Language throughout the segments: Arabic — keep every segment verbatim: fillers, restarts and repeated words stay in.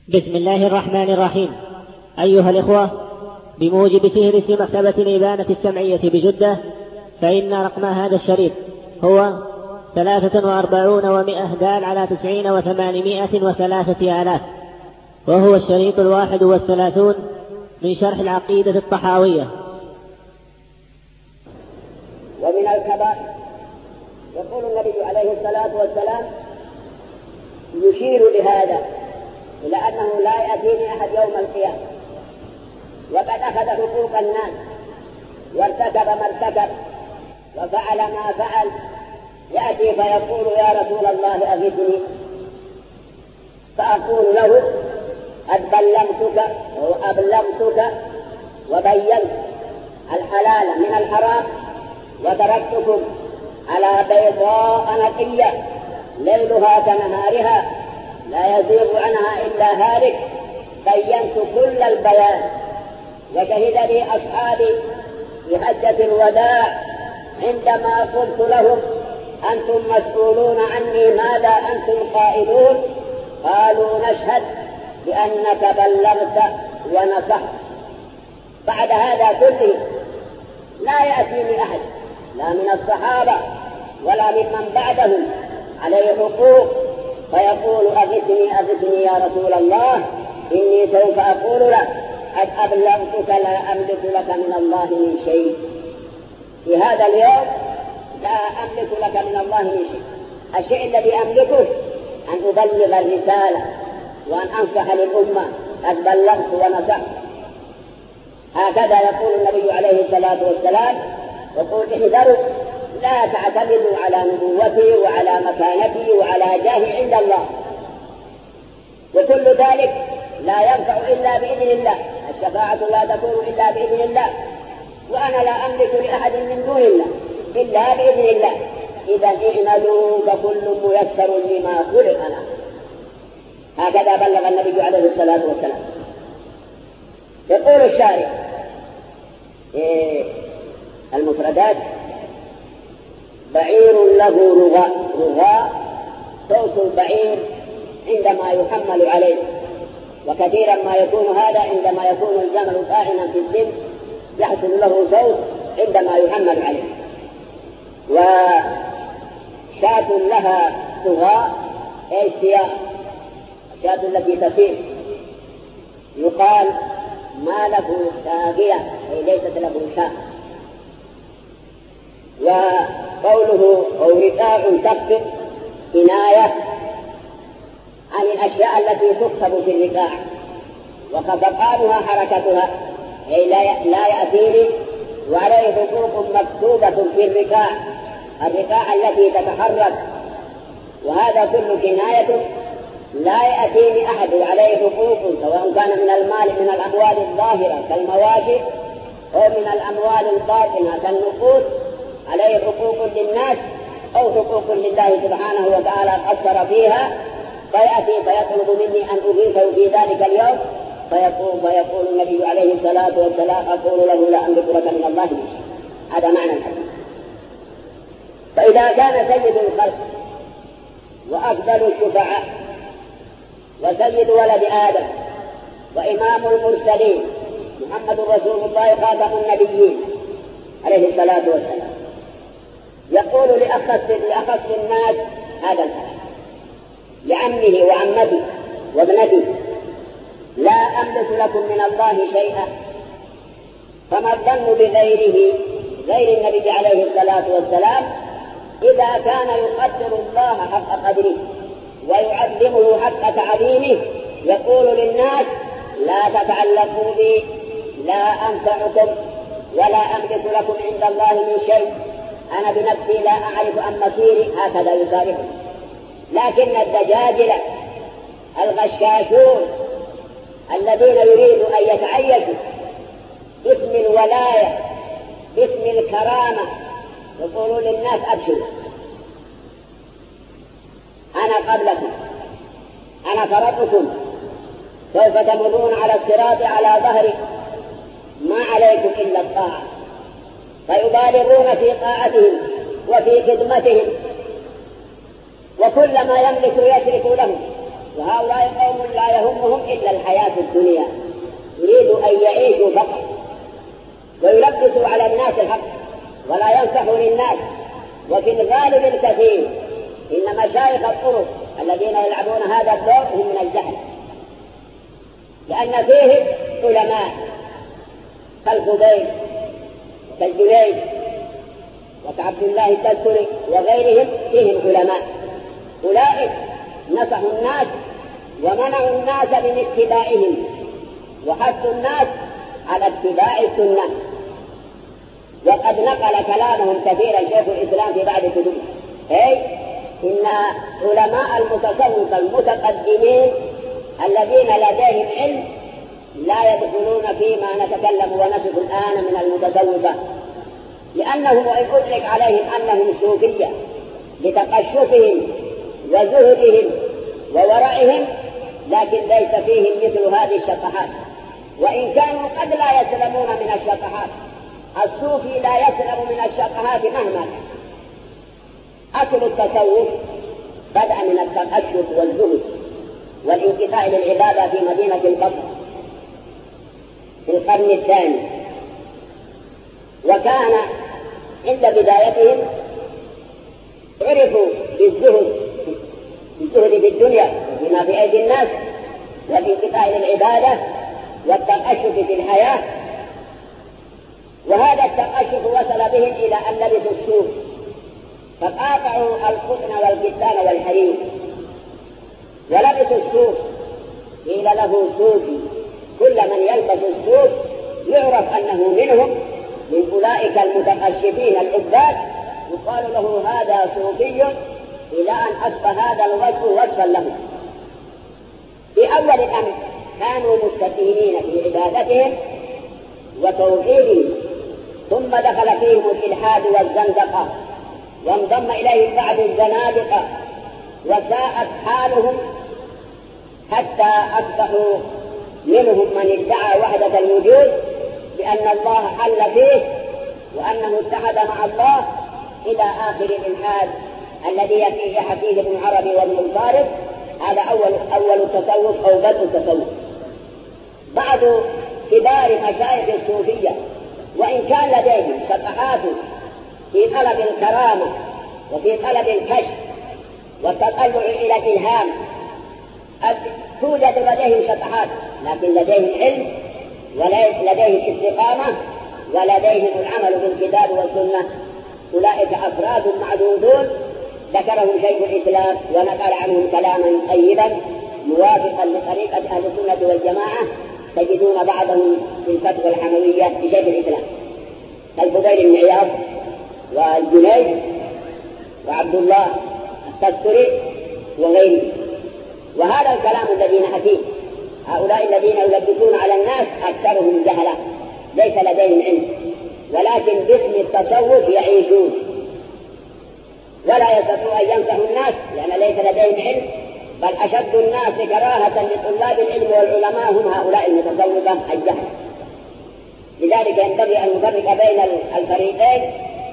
بسم الله الرحمن الرحيم. أيها الإخوة، بموجب فهرس مكتبة الإبانة السمعية بجدة، فإن رقم هذا الشريط هو ثلاثة وأربعون ومئة دال على تسعين وثمانمائة وثلاثة آلاف، وهو الشريط الواحد والثلاثون من شرح العقيدة الطحاوية. ومن الكبائر يقول النبي عليه الصلاة والسلام يشير لهذا إلى أنه لا يأتيني أحد يوم القيامة وقد أخذ حقوق الناس وارتكب ما ارتكب وفعل ما فعل، يأتي فيقول يا رسول الله أغثني، فأقول له قد بلغتك وأبلغتك وبينت الحلال من الحرام وتركتكم على بيضاء نقية ليلها كنهارها لا يزيغ عنها إلا هالك، بينت كل البيان. وشهد لي أصحابي في حجة الوداع عندما قلت لهم أنتم مسؤولون عني ماذا أنتم قائلون؟ قالوا نشهد بأنك بلغت ونصحت. بعد هذا كله لا يأتيني أحد لا من الصحابة ولا ممن بعدهم عليه حقوق فيقول أغثني أغثني يا رسول الله، إني سوف أقول لك قد أبلغتك لا أملك لك من الله من شيء. في هذا اليوم لا أملك لك من الله من شيء. الشيء الذي أملكه أن أبلغ الرسالة وأن أنصح للأمة، قد بلغت ونصحت. هكذا يقول النبي عليه الصلاة والسلام، يقول احذروا لا تعتمدوا على نبوتي وعلى مكانتي وعلى جاهي عند الله، وكل ذلك لا ينفع إلا بإذن الله، الشفاعة لا تكون إلا بإذن الله، وأنا لا أملك لأحد من دون الله إلا بإذن الله. إذا اعملوا فكل ميسر لما خلق له. هكذا بلغ النبي عليه الصلاة والسلام. يقول الشارع إيه المفردات: بعير له رغاء. رغاء صوت البعير عندما يحمل عليه، وكثيرا ما يكون هذا عندما يكون الجمل طاعنا في السن يحصل له صوت عندما يحمل عليه. وشاة لها رغاء أي سياق، الشاة التي تسير يقال ما له ساقية أي ليست له شاة. وقوله أو رقاع تكتب كناية عن الأشياء التي تكتب في الرقاع، وخفقانها حركتها أي لا يأتيني وعليه حقوق مكتوبة في الرقاع، الرقاع التي تتحرك. وهذا كل كناية لا يأتيني أحد عليه حقوق، سواء كان من المال من الأموال الظاهرة كالمواشي أو من الأموال الباطنة كالنقود، عليه حقوق للناس أو حقوق لله سبحانه وتعالى قصر فيها، فيأتي فيطلب مني أن أغيثه في ذلك اليوم، فيقول فيقول النبي عليه الصلاة والسلام أقول له لا أملك لك من الله من شيء. هذا معنى الحديث. فإذا كان سيد الخلق وأفضل الشفعاء وسيد ولد آدم وإمام المرسلين محمد رسول الله خاتم النبيين عليه الصلاة والسلام يقول لأخص لأخص الناس هذا الكلام لعمه وعمته وابنته: لا أملك لكم من الله شيئا. فما الظن بغيره غير النبي عليه الصلاة والسلام إذا كان يقدر الله حق قدره ويعظمه حق تعظيمه، يقول للناس لا تتعلقوا بي، لا أنفعكم ولا أملك لكم عند الله من شيء، أنا بنفسي لا أعرف عن مصيري. هكذا يصارحه. لكن الدجاجلة الغشاشون الذين يريدوا أن يتعيشوا باسم الولاية باسم الكرامة يقولون للناس أبشروا، أنا قبلكم، أنا فرطكم، سوف تمرون على الصراط على ظهري، ما عليكم إلا الطاعة. فيبالغون في طاعتهم وفي خدمتهم، وكل ما يملك يترك لهم وهؤلاء قوم لا يهمهم إلا الحياة الدنيا، يريدوا أن يعيشوا فقط ويلبسوا على الناس الحق ولا ينصحوا للناس. وفي الغالب الكثير إن مشايخ الطرق الذين يلعبون هذا الدور هم من الجهل، لأن فيه علماء كالفضيل كالجنيد وكعبد الله التذكري وغيرهم، فيهم علماء أولئك نصحوا الناس ومنعوا الناس من اتباعهم وحثوا الناس على اتباع السنة. وقد نقل كلامهم كثيرا شيخ الإسلام في بعض كتبه، أي إن علماء المتصوف المتقدمين الذين لديهم علم لا يدخلون فيما نتكلم ونصف الآن من المتصوفة، لأنهم وإن أطلق عليهم أنهم صوفية لتقشفهم وزهدهم وورعهم، لكن ليس فيهم مثل هذه الشطحات، وإن كانوا قد لا يسلمون من الشطحات. الصوفي لا يسلم من الشطحات مهما كان. أصل التصوف بدأ من التقشف والزهد والانقطاع للعبادة في مدينة البصره في القرن الثاني، وكان عند بدايتهم عرفوا بالزهد بالزهد في الدنيا وفيما في أيدي الناس والانقطاع للعبادة والتقشف في الحياة. وهذا التقشف وصل بهم إلى أن لبسوا السوف فقاطعوا القطن والكتان والحرير ولبسوا السوف. قيل له صوفي، كل من يلبس السوف يعرف أنه منهم من أولئك المتقشفين العباد، يقال له هذا صوفي، إلى أن أصبح هذا الوصف وصفا له. في أول الأمر كانوا مستقيمين في عبادتهم وتوحيدهم، ثم دخل فيهم الإلحاد والزندقة وانضم إليهم بعض الزنادقة وساءت حالهم حتى أصبحوا منهم من ادعى وحدة الوجود بأن الله حل فيه وأنه اتحد مع الله، إلى آخر الإلحاد الذي يحكيه ابن عربي وابن الفارس. هذا أول أول التصوف أو بدء التصوف. بعض كبار مشايخ الصوفية وإن كان لديهم شطحات في طلب الكرامة وفي طلب الكشف والتطلع إلى الإلهام، توجد لديهم شطحات، لكن لديهم علم ولديهم استقامة ولديهم العمل بالكتاب والسنة. أولئك أفراد معدودون ذكرهم شيخ الإسلام ونقل عنهم كلاما طيبا موافقا لطريقة أهل السنة والجماعة. تجدون بعضهم في الفتوى الحموية لشيخ الإسلام كالفضيل بن عياض والجنيد وعبد الله التذكري وغيره. وهذا الكلام الذي نحكيه، هؤلاء الذين يلبسون على الناس أكثرهم جهلة ليس لديهم علم، ولكن باسم التصوف يعيشون ولا يستطيعوا أن ينصحوا الناس لأن ليس لديهم علم، بل أشد الناس كراهة لطلاب العلم والعلماء هم هؤلاء المتصوفة الجهل. لذلك ينبغي أن نفرق بين الفريقين،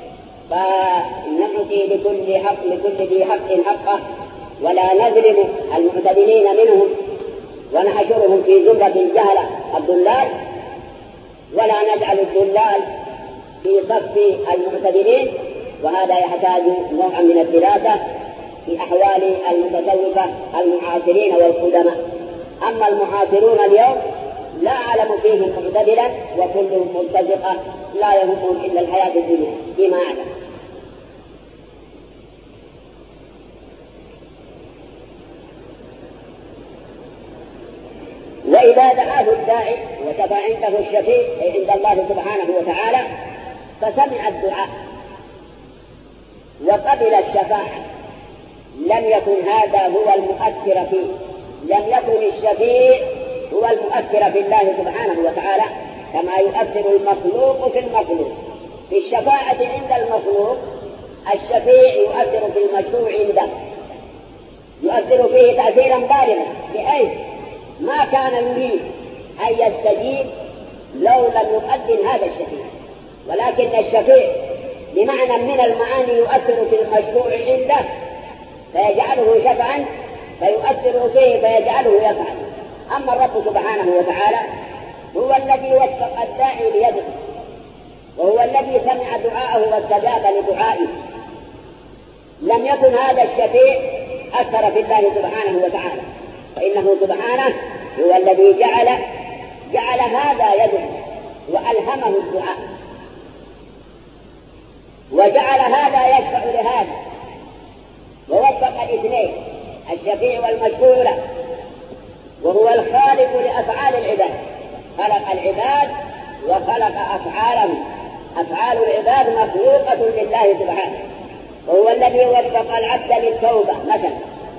فنعطي لكل حق لكل ذي حق حقه ولا نظلم المعتدلين منهم ونحشرهم في زمرة الجهلة الضلال، ولا نجعل الضلال في صف المعتدلين. وهذا يحتاج نوعا من الدراسة في أحوال المتصوفة المعاصرين والقدماء. أما المعاصرون اليوم لا أعلم فيهم معتدلا وكلهم مرتزقة لا يهمهم إلا الحياة الدنيا فيما أعلم. وإذا دعاه الداعي وشفع عنده الشفيع أي عند الله سبحانه وتعالى فسمع الدعاء وقبل الشفاعة، لم يكن هذا هو المؤثر فيه، لم يكن الشفيع هو المؤثر في الله سبحانه وتعالى كما يؤثر المخلوق في المخلوق. في الشفاعة عند المخلوق الشفيع يؤثر في المشروع عنده، يؤثر فيه تأثيرا بالغا بحيث ما كان يريد أن يستجيب لو لم يقدم هذا الشفيع، ولكن الشفيع بمعنى من المعاني يؤثر في المشروع عنده فيجعله شفعا، فيؤثر فيه فيجعله يفعل. أما الرب سبحانه وتعالى هو الذي وفق الداعي ليده، وهو الذي سمع دعاءه واستجاب لدعائه. لم يكن هذا الشفيع أثر في الله سبحانه وتعالى، فإنه سبحانه هو الذي جعل جعل هذا يده وألهمه الدعاء، وجعل هذا يشفع لهذا، ووفق الاثنين الشفيع والمشفوع له، وهو الخالق لأفعال العباد. خلق العباد وخلق أفعالهم. أفعال العباد مخلوقة لله سبحانه، وهو الذي وفق العبد للتوبة مثلا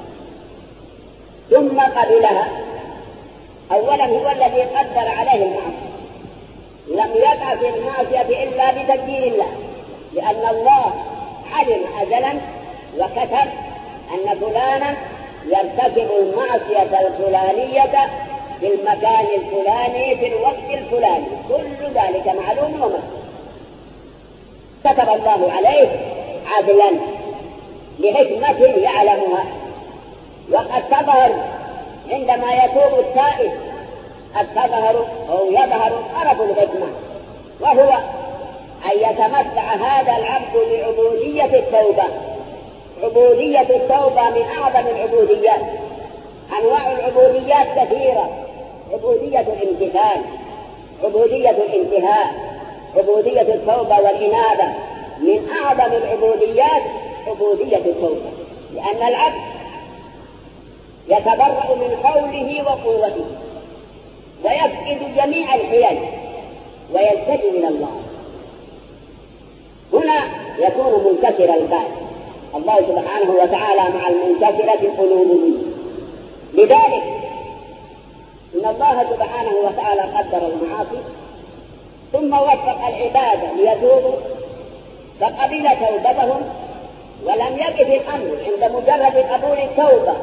ثم قبلها. أولا هو الذي قدر عليه المعصية، لم يقع في المعصية إلا بتقدير الله، لأن الله علم أزلا وكتب أن فلانا يرتكب المعصية الفلانية في المكان الفلاني في الوقت الفلاني، كل ذلك معلوم ومكتوب، كتب الله عليه عدلا لحكمة يعلمها. وقد تظهر عندما يتوب التائب، قد تظهر أو يظهر طرف الحكمة، وهو أن يتمتع هذا العبد بعبودية التوبة. عبودية التوبة من أعظم العبوديات. أنواع العبوديات كثيرة: عبودية الامتثال، عبودية الانتهاء، عبودية التوبة والإنابة. من أعظم العبوديات عبودية التوبة، لأن العبد يتبرأ من حوله وقوته ويفقد جميع الحيل ويلتجئ إلى الله. هنا يكون منكسر البال. الله سبحانه وتعالى مع المنكسرة قلوبهم. لذلك إن الله سبحانه وتعالى قدر المعاصي ثم وفق العباد ليتوبوا فقبل توبتهم، ولم يقف الأمر عند مجرد قبول التوبة.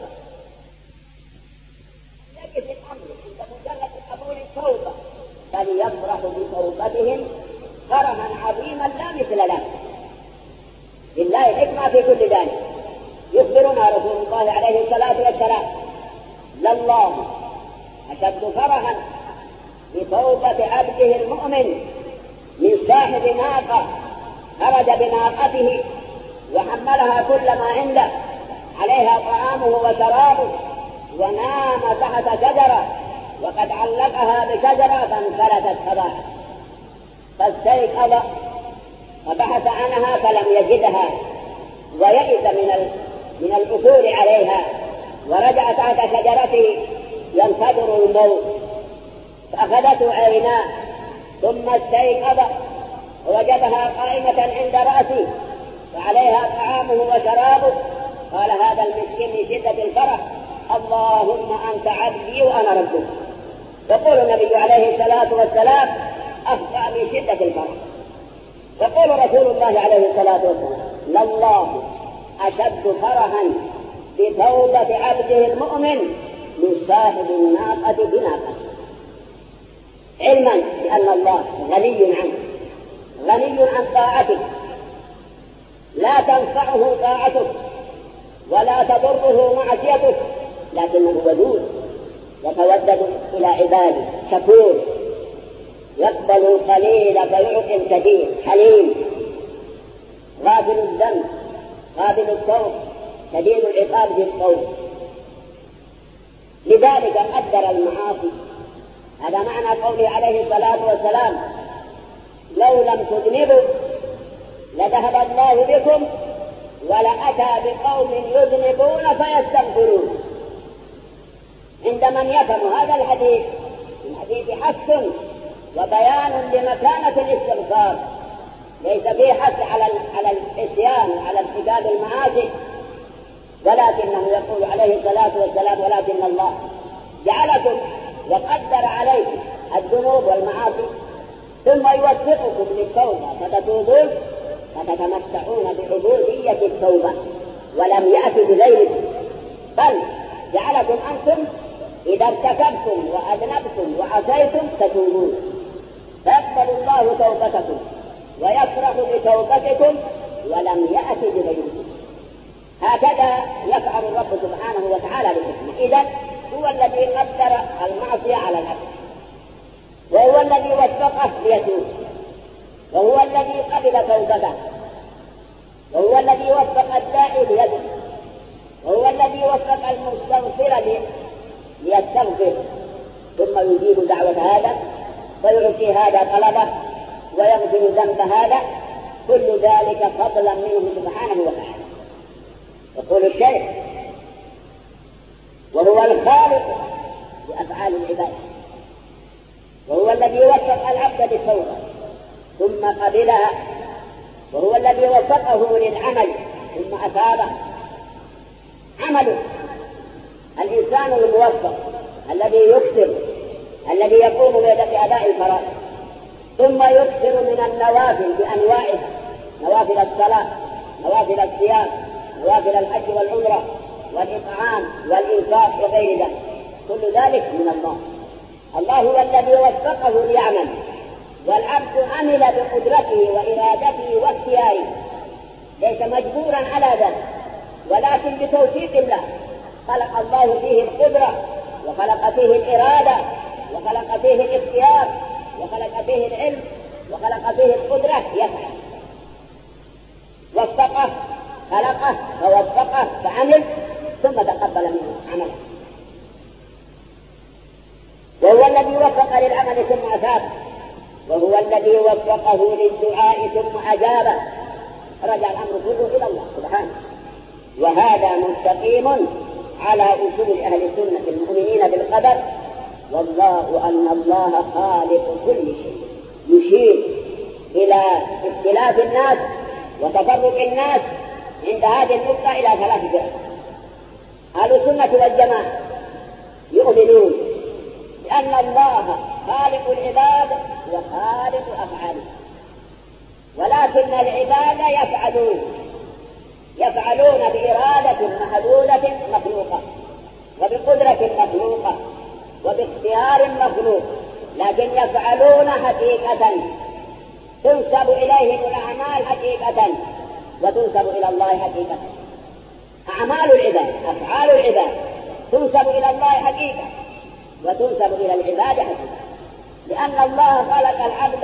يقف الأمر عند مجرد قبول التوبة، بل يفرح بتوبتهم فرحا عظيما لا مثل له. لله الحكمة في كل ذلك. يخبرنا رسول الله عليه الصلاة والسلام: لله أشد فرحا بتوبة عبده المؤمن من صاحب ناقة خرج بناقته وحملها كل ما عنده، عليها طعامه وشرابه، ونام تحت شجرة وقد علقها بشجرة فانفلتت فضاعت، فاستيقظ فبحث عنها فلم يجدها، ويئس من من العثور عليها، ورجع تحت شجرته ينتظر الموت، فأخذته عيناه ثم استيقظ ووجدها قائمة عند رأسه وعليها طعامه وشرابه. قال هذا المسكين من شدة الفرح: اللهم أنت عبدي وأنا ربك. يقول النبي عليه الصلاة والسلام: أخطأ من شدة الفرح. يقول رسول الله عليه الصلاة والسلام: لله أشد فرحا بتوبة عبده المؤمن من صاحب الناقة بناقة. علما بأن الله غني عنه، غني عن طاعته، لا تنفعه طاعته ولا تضره معصيته، لكنه ودود يتودد إلى عباده، شكور، يقبل القليل فيعطي الكثير، حليم، غافل الذنب، قابل التوب، شديد العقاب في التوب. لذلك قدر المعاصي. هذا معنى قوله عليه الصلاة والسلام: لو لم تذنبوا لذهب الله بكم ولأتى بقوم يذنبون فيستغفرون. عند من يفهم هذا الحديث الحديث حث وبيان لمكانة الاستغفار، ليس فيه حث على على العصيان على ارتكاب المعاصي، ولكنه يقول عليه الصلاة والسلام: ولكن الله جعلكم وقدر عليكم الذنوب والمعاصي ثم يوفقكم للتوبة فتتوبون فتتمتعون بعبودية التوبة، ولم يأتي بغيركم، بل جعلكم أنتم إذا ارتكبتم وأذنبتم وعصيتم تتوبون، فيقبل الله توبتكم ويفرح بتوبتكم ولم يأتي بغيركم. هكذا يفعل الرب سبحانه وتعالى بالحكمة. إذن هو الذي قدر المعصية على العبد، وهو الذي وفقه ليتوب، وهو الذي قبل توبته، وهو الذي وفق الداعي ليدعو، وهو الذي وفق المستغفر ليستغفر، ثم يجيب دعوة هذا ويعطي هذا طلبه ويغفر ذنب هذا، كل ذلك فضلا منه سبحانه وتعالى. يقول الشيخ: وهو الخالق لأفعال العباد، وهو الذي وفق العبد بالتوبة ثم قبلها، وهو الذي وفقه للعمل ثم أثابه. عمله الإنسان الموفق الذي يكثر، الذي يقوم بأداء الفرائض ثم يكثر من النوافل بأنواعها، نوافل الصلاة، نوافل الصيام، نوافل الحج والعمرة والإطعام والإنفاق وغير ذلك، كل ذلك من الله. الله هو الذي وفقه ليعمل، والعبد عمل بقدرته وإرادته واختياره، ليس مجبورا على ذلك، ولكن بتوفيق الله. خلق الله فيه القدرة، وخلق فيه الإرادة، وخلق فيه الاختيار، وخلق فيه العلم، وخلق فيه القدرة يفعل. وفقه، خلقه فوفقه فعمل، ثم تقبل منه عمله. وهو الذي وفق للعمل ثم أثاب، وهو الذي وفقه للدعاء ثم أجابه. رجع الأمر كله إلى الله سبحانه، وهذا مستقيم على أصول أهل السنة المؤمنين بالقدر، والله أن الله خالق كل شيء. يشير إلى اختلاف الناس وتفرق الناس عند هذه النقطة إلى ثلاث فرق. أهل السنة والجماعة يؤمنون بأن الله خالق العباد وخالق أفعاله، ولكن العباد يفعلون يفعلون بإرادة محدودة مخلوقة، وبقدرة مخلوقة، وباختيار مخلوق، لكن يفعلون حقيقة تنسب إليهم الأعمال حقيقة، وتنسب إلى الله حقيقة. أعمال العباد، أفعال العباد تنسب إلى الله حقيقة، وتنسب إلى العباد حقيقة، لأن الله خلق العبد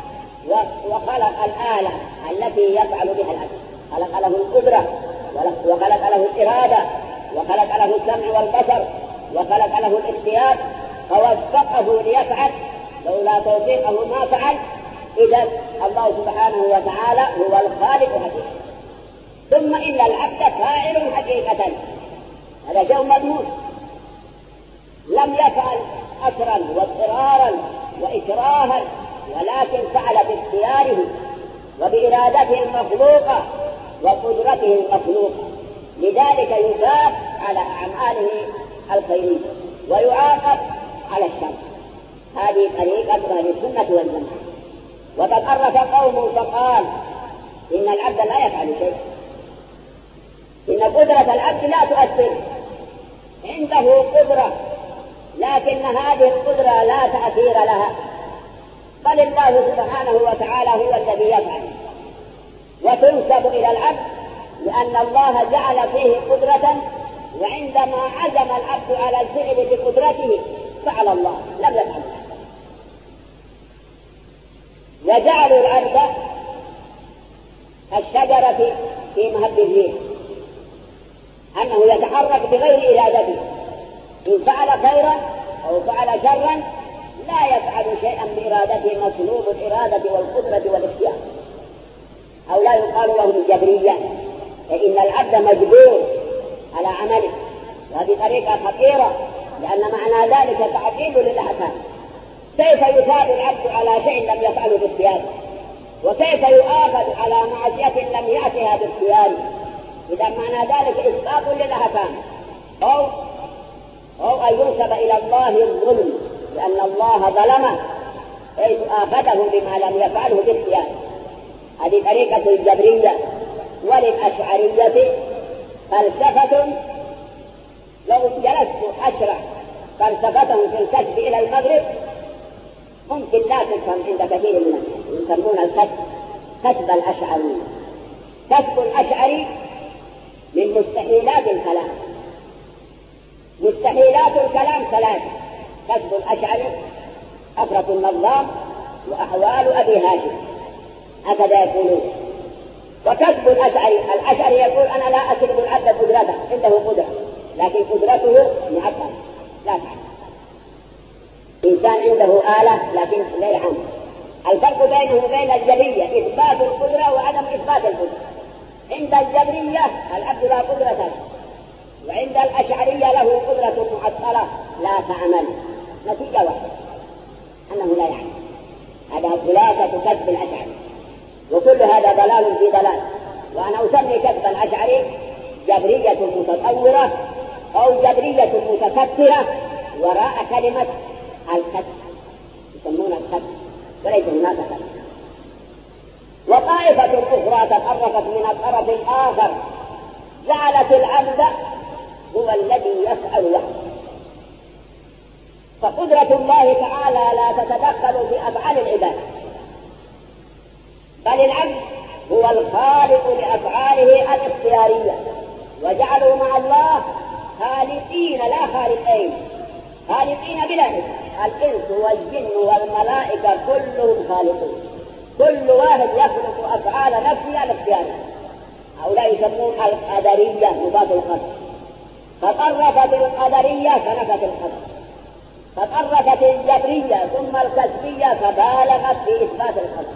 وخلق الآلة التي يفعل بها العبد، خلق له القدرة، وخلق له الإرادة، وخلق له السمع والبصر، وخلق له الاختيار، فوفقه ليفعل. لولا توفيقه ما فعل. إذن الله سبحانه وتعالى هو الخالق حقيقة. ثم إن العبد فاعل حقيقة، هذا شيء مضمون، لم يفعل أسرا واضطرارا وإكراها، ولكن فعل باختياره وبإرادته المخلوقة وقدرته المخلوقة. لذلك يثاب على أعماله الخيرية ويعاقب على الشر. هذه طريقة أهل السنة والجماعة. وتطرف قوم فقال إن العبد لا يفعل شيء، إن قدرة العبد لا تؤثر، عنده قدرة لكن هذه القدرة لا تأثير لها، بل الله سبحانه وتعالى هو الذي يفعل، وتنسب إلى العبد لأن الله جعل فيه قدرة، وعندما عزم العبد على الفعل بقدرته فعل الله، لم يفعل. وجعلوا العبد الشجرة في مهب الريح، أنه يتحرك بغير إرادته، إن فعل خيرا أو فعل شرا لا يفعل شيئا بإرادته، مسلوب الإرادة والقدرة والاختيار. أو لا يقال له الجبرية، فإن العبد مجبور على عمله، وهذه طريقة خطيرة، لأن معنى ذلك تعطيل للأحكام. كيف يثاب العبد على شيء لم يفعله باختياره؟ وكيف يؤاخذ على معصية لم يأتها باختياره؟ إذا معنى ذلك إسقاط للأحكام، أو أو أن ينسب إلى الله الظلم، لأن الله ظلمه حيث آخذه بما لم يفعله باختياره. هذه طريقة الجبرية. وللأشعرية فلسفة لو جلست أشرح فلسفتهم في الكسب إلى المغرب ممكن لا تفهم عند كثير من الناس. يسمون الكسب كسب الأشعري. كسب الأشعري من مستحيلات الكلام. مستحيلات الكلام ثلاثة: كسب الأشعري، أفرة النظام، وأحوال أبي هاشم، هكذا يقولون. وكسب الأشعري، الأشعري يقول أنا لا أكسب العبد قدرته، عنده قدرة لكن قدرته معطلة لا تعمل. إنسان عنده آلة لكن لا يعمل. الفرق بينه وبين الجبرية إثبات القدرة وعدم إثبات القدرة. عند الجبرية العبد لا قدرة له، وعند الأشعرية له قدرة معطلة لا تعمل، نتيجة واحدة أنه لا يعمل. هذا خلاصة كسب الأشعري، وكل هذا ضلال في ضلال. وأنا أسمي كسب الأشعري جبرية متطورة أو جبرية متكثرة وراء كلمة الكسب، يسمون الكسب وليس هناك كسب. وطائفة أخرى تطرفت من الطرف الآخر جعلت العبد هو الذي يفعل وحده، فقدرة الله تعالى لا تتدخل في أفعال العباد، بل العبد هو الخالق لأفعاله الاختيارية، وجعلوا مع الله خالقين لا خالقين، خالقين بلا نسبة. الإنس والجن والملائكة كلهم خالقون، كل واحد يخلق أفعال نفسه الاختيارية. هؤلاء يسمون القدرية مضاد القدر، فطرفت القدرية فنفت القدر، فطرفت الجبرية ثم الكسبية فبالغت في إثبات القدر،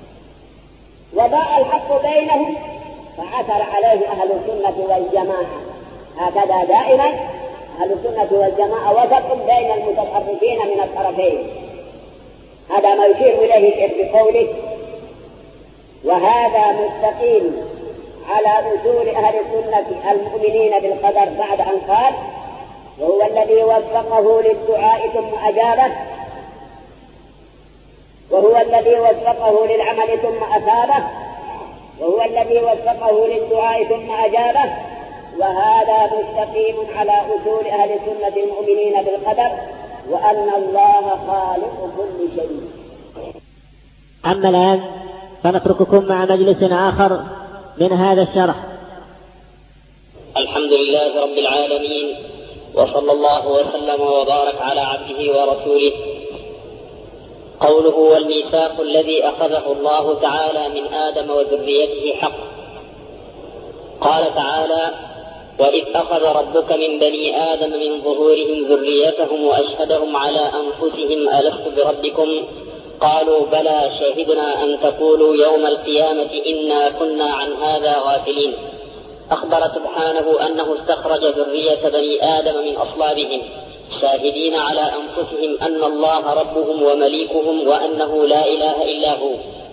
وضاع الحق بينهم فعثر عليه أهل السنة والجماعة. هكذا دائما أهل السنة والجماعة وسط بين المتطرفين من الطرفين. هذا ما يشير إليه الشيخ بقوله: وهذا مستقيم على أصول أهل السنة المؤمنين بالقدر، بعد أن قال: وهو الذي وفقه للدعاء ثم أجابه، وهو الذي وفقه للعمل ثم أثابه، وهو الذي وفقه للدعاء ثم أجابه. وهذا مستقيم على أصول أهل السنة المؤمنين بالقدر، وأن الله خالق كل شيء. أما الآن فنترككم مع مجلس آخر من هذا الشرح. الحمد لله رب العالمين، وصلى الله وسلم وبارك على عبده ورسوله. قوله: والميثاق الذي أخذه الله تعالى من آدم وذريته حق. قال تعالى: وإذ أخذ ربك من بني آدم من ظهورهم ذريتهم وأشهدهم على أنفسهم ألست بربكم قالوا بلى شهدنا أن تقولوا يوم القيامة إنا كنا عن هذا غافلين. أخبر سبحانه أنه استخرج ذرية بني آدم من أصلابهم شاهدين على أنفسهم أن الله ربهم ومليكهم وأنه لا إله إلا هو.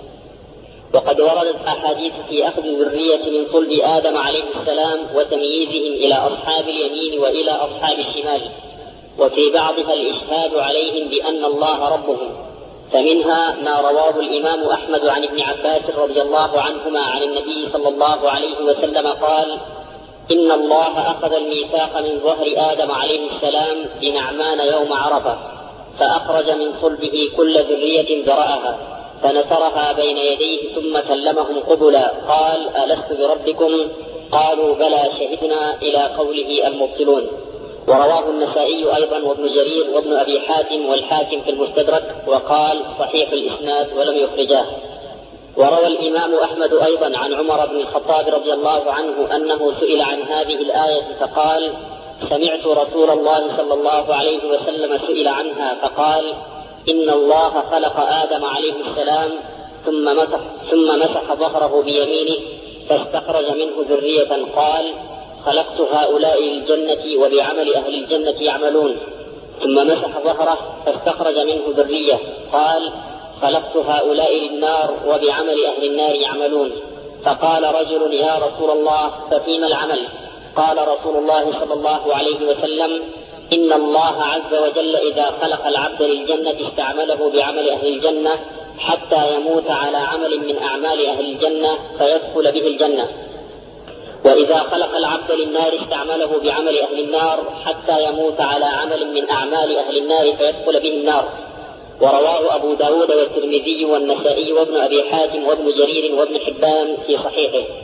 وقد وردت أحاديث في أخذ الذرية من صلب آدم عليه السلام وتمييزهم إلى أصحاب اليمين وإلى أصحاب الشمال، وفي بعضها الإشهاد عليهم بأن الله ربهم. فمنها ما رواه الإمام أحمد عن ابن عباس رضي الله عنهما عن النبي صلى الله عليه وسلم قال: إن الله أخذ الميثاق من ظهر آدم عليه السلام بنعمان يوم عرفة، فأخرج من صلبه كل ذرية ذرأها فنثرها بين يديه ثم كلمهم قبلا قال: ألست بربكم؟ قالوا بلى شهدنا، إلى قوله المبطلون. ورواه النسائي أيضا وابن جرير وابن أبي حاتم والحاكم في المستدرك، وقال صحيح الإسناد ولم يخرجاه. وروى الإمام أحمد أيضا عن عمر بن الخطاب رضي الله عنه أنه سئل عن هذه الآية فقال: سمعت رسول الله صلى الله عليه وسلم سئل عنها فقال: إن الله خلق آدم عليه السلام ثم مسح, ثم مسح ظهره بيمينه فاستخرج منه ذرية قال: خلقت هؤلاء للجنة وبعمل أهل الجنة يعملون. ثم مسح ظهره فاستخرج منه ذرية قال: خلقت هؤلاء للنار وبعمل أهل النار يعملون. فقال رجل: يا رسول الله ففيما العمل؟ قال رسول الله صلى الله عليه وسلم: إن الله عز وجل إذا خلق العبد للجنة استعمله بعمل أهل الجنة حتى يموت على عمل من أعمال أهل الجنة فيدخل به الجنة، وإذا خلق العبد للنار استعمله بعمل أهل النار حتى يموت على عمل من أعمال أهل النار فيدخل به النار. ورواه أبو داود والترمذي والنسائي وابن أبي حاتم وابن جرير وابن حبان في صحيحه.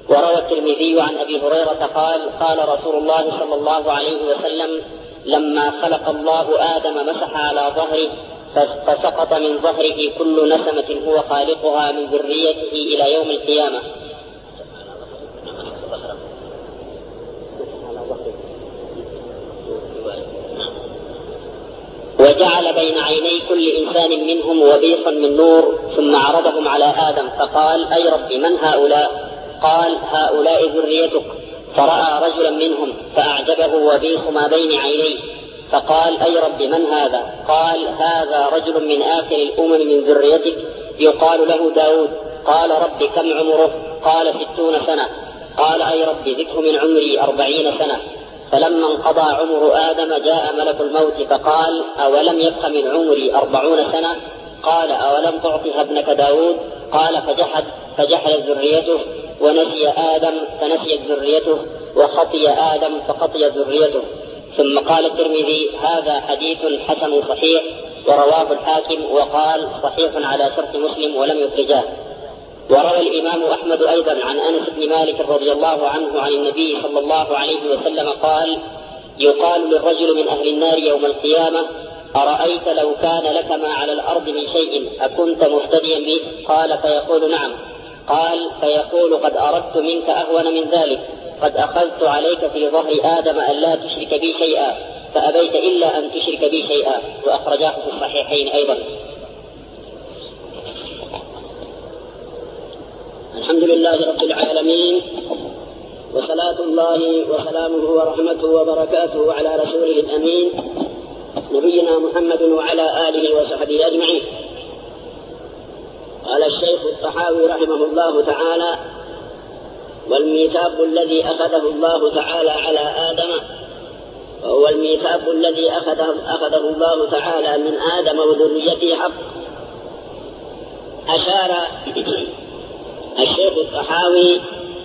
وروى الترمذي عن أبي هريرة قال قال رسول الله صلى الله عليه وسلم لما خلق الله آدم مسح على ظهره فسقط من ظهره كل نسمة هو خالقها من ذريته إلى يوم القيامة. وجعل بين عيني كل إنسان منهم وبيصا من نور ثم عرضهم على آدم فقال أي رب من هؤلاء؟ قال هؤلاء ذريتك. فرأى رجلا منهم فأعجبه وبيص ما بين عينيه فقال أي رب من هذا؟ قال هذا رجل من آخر الأمم من ذريتك يقال له داود. قال رب كم عمره؟ قال ستون سنة. قال أي رب ذكه من عمري أربعين سنة. فلما انقضى عمر آدم جاء ملك الموت فقال أولم يبق من عمري أربعون سنة؟ قال أولم تعطها ابنك داود؟ قال فجحد فجحد ذريته ونسي آدم فنسيت ذريته وخطي آدم فخطي ذريته. ثم قال الترمذي هذا حديث حسن صحيح ورواه الحاكم وقال صحيح على شرط مسلم ولم يخرجاه. وروى الإمام أحمد أيضا عن أنس بن مالك رضي الله عنه عن النبي صلى الله عليه وسلم قال يقال للرجل من أهل النار يوم القيامة أرأيت لو كان لك ما على الأرض من شيء أكنت مفتديا به؟ قال فيقول نعم. قال فيقول قد أردت منك أهون من ذلك قد أخذت عليك في ظهر آدم أن لا تشرك بي شيئا فأبيت إلا أن تشرك بي شيئا. وأخرجاه في الصحيحين أيضا. الحمد لله رب العالمين وصلاة الله وسلامه ورحمته وبركاته على رسوله الأمين نبينا محمد وعلى آله وصحبه أجمعين. قال الشيخ الطحاوي رحمه الله تعالى والميثاق الذي أخذه الله تعالى على آدم وهو الميثاق الذي أخذه, أخذه الله تعالى من آدم وذريته حق. أشار الشيخ الطحاوي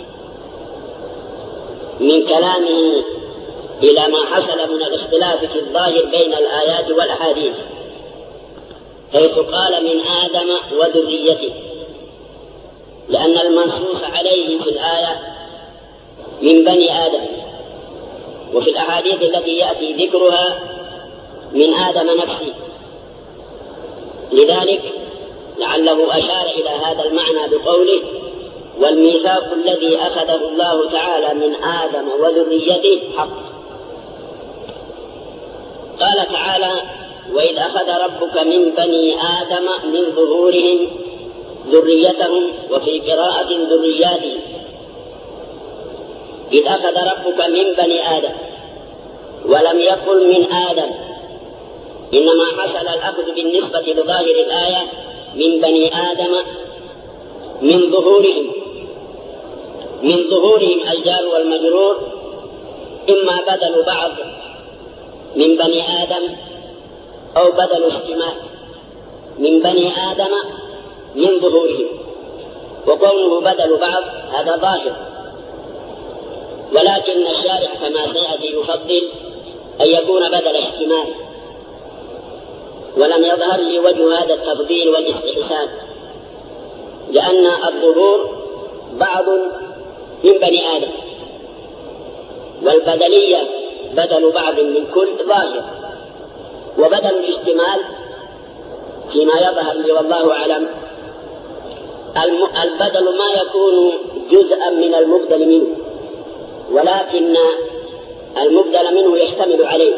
من كلامه إلى ما حصل من الاختلاف في الظاهر بين الآيات والأحاديث حيث قال من آدم وذريته لأن المنصوص عليه في الآية من بني آدم وفي الأحاديث التي يأتي ذكرها من آدم نفسه. لذلك لعله أشار إلى هذا المعنى بقوله والميثاق الذي أخذه الله تعالى من آدم وذريته حق. قال تعالى وإذ أخذ ربك من بني آدم من ظهورهم ذريتهم وفي قراءة ذرياتهم. إذ أخذ ربك من بني آدم ولم يقل من آدم إنما حصل الأخذ بالنسبة لظاهر الآية من بني آدم من ظهورهم. من ظهورهم الجار والمجرور إما بدل بعض من بني آدم أو بدل اشتمال من بني آدم من ظهورهم. وقوله بدل بعض هذا ظاهر ولكن الشارع كما سيأتي يفضل أن يكون بدل اشتمال ولم يظهر لي وجه هذا التفضيل والاستحسان لأن الظهور بعض من بني آدم والبدلية بدل بعض من كل ظاهر وبدل الاشتمال فيما يظهر لي والله أعلم البدل ما يكون جزءا من المبدل منه ولكن المبدل منه يشتمل عليه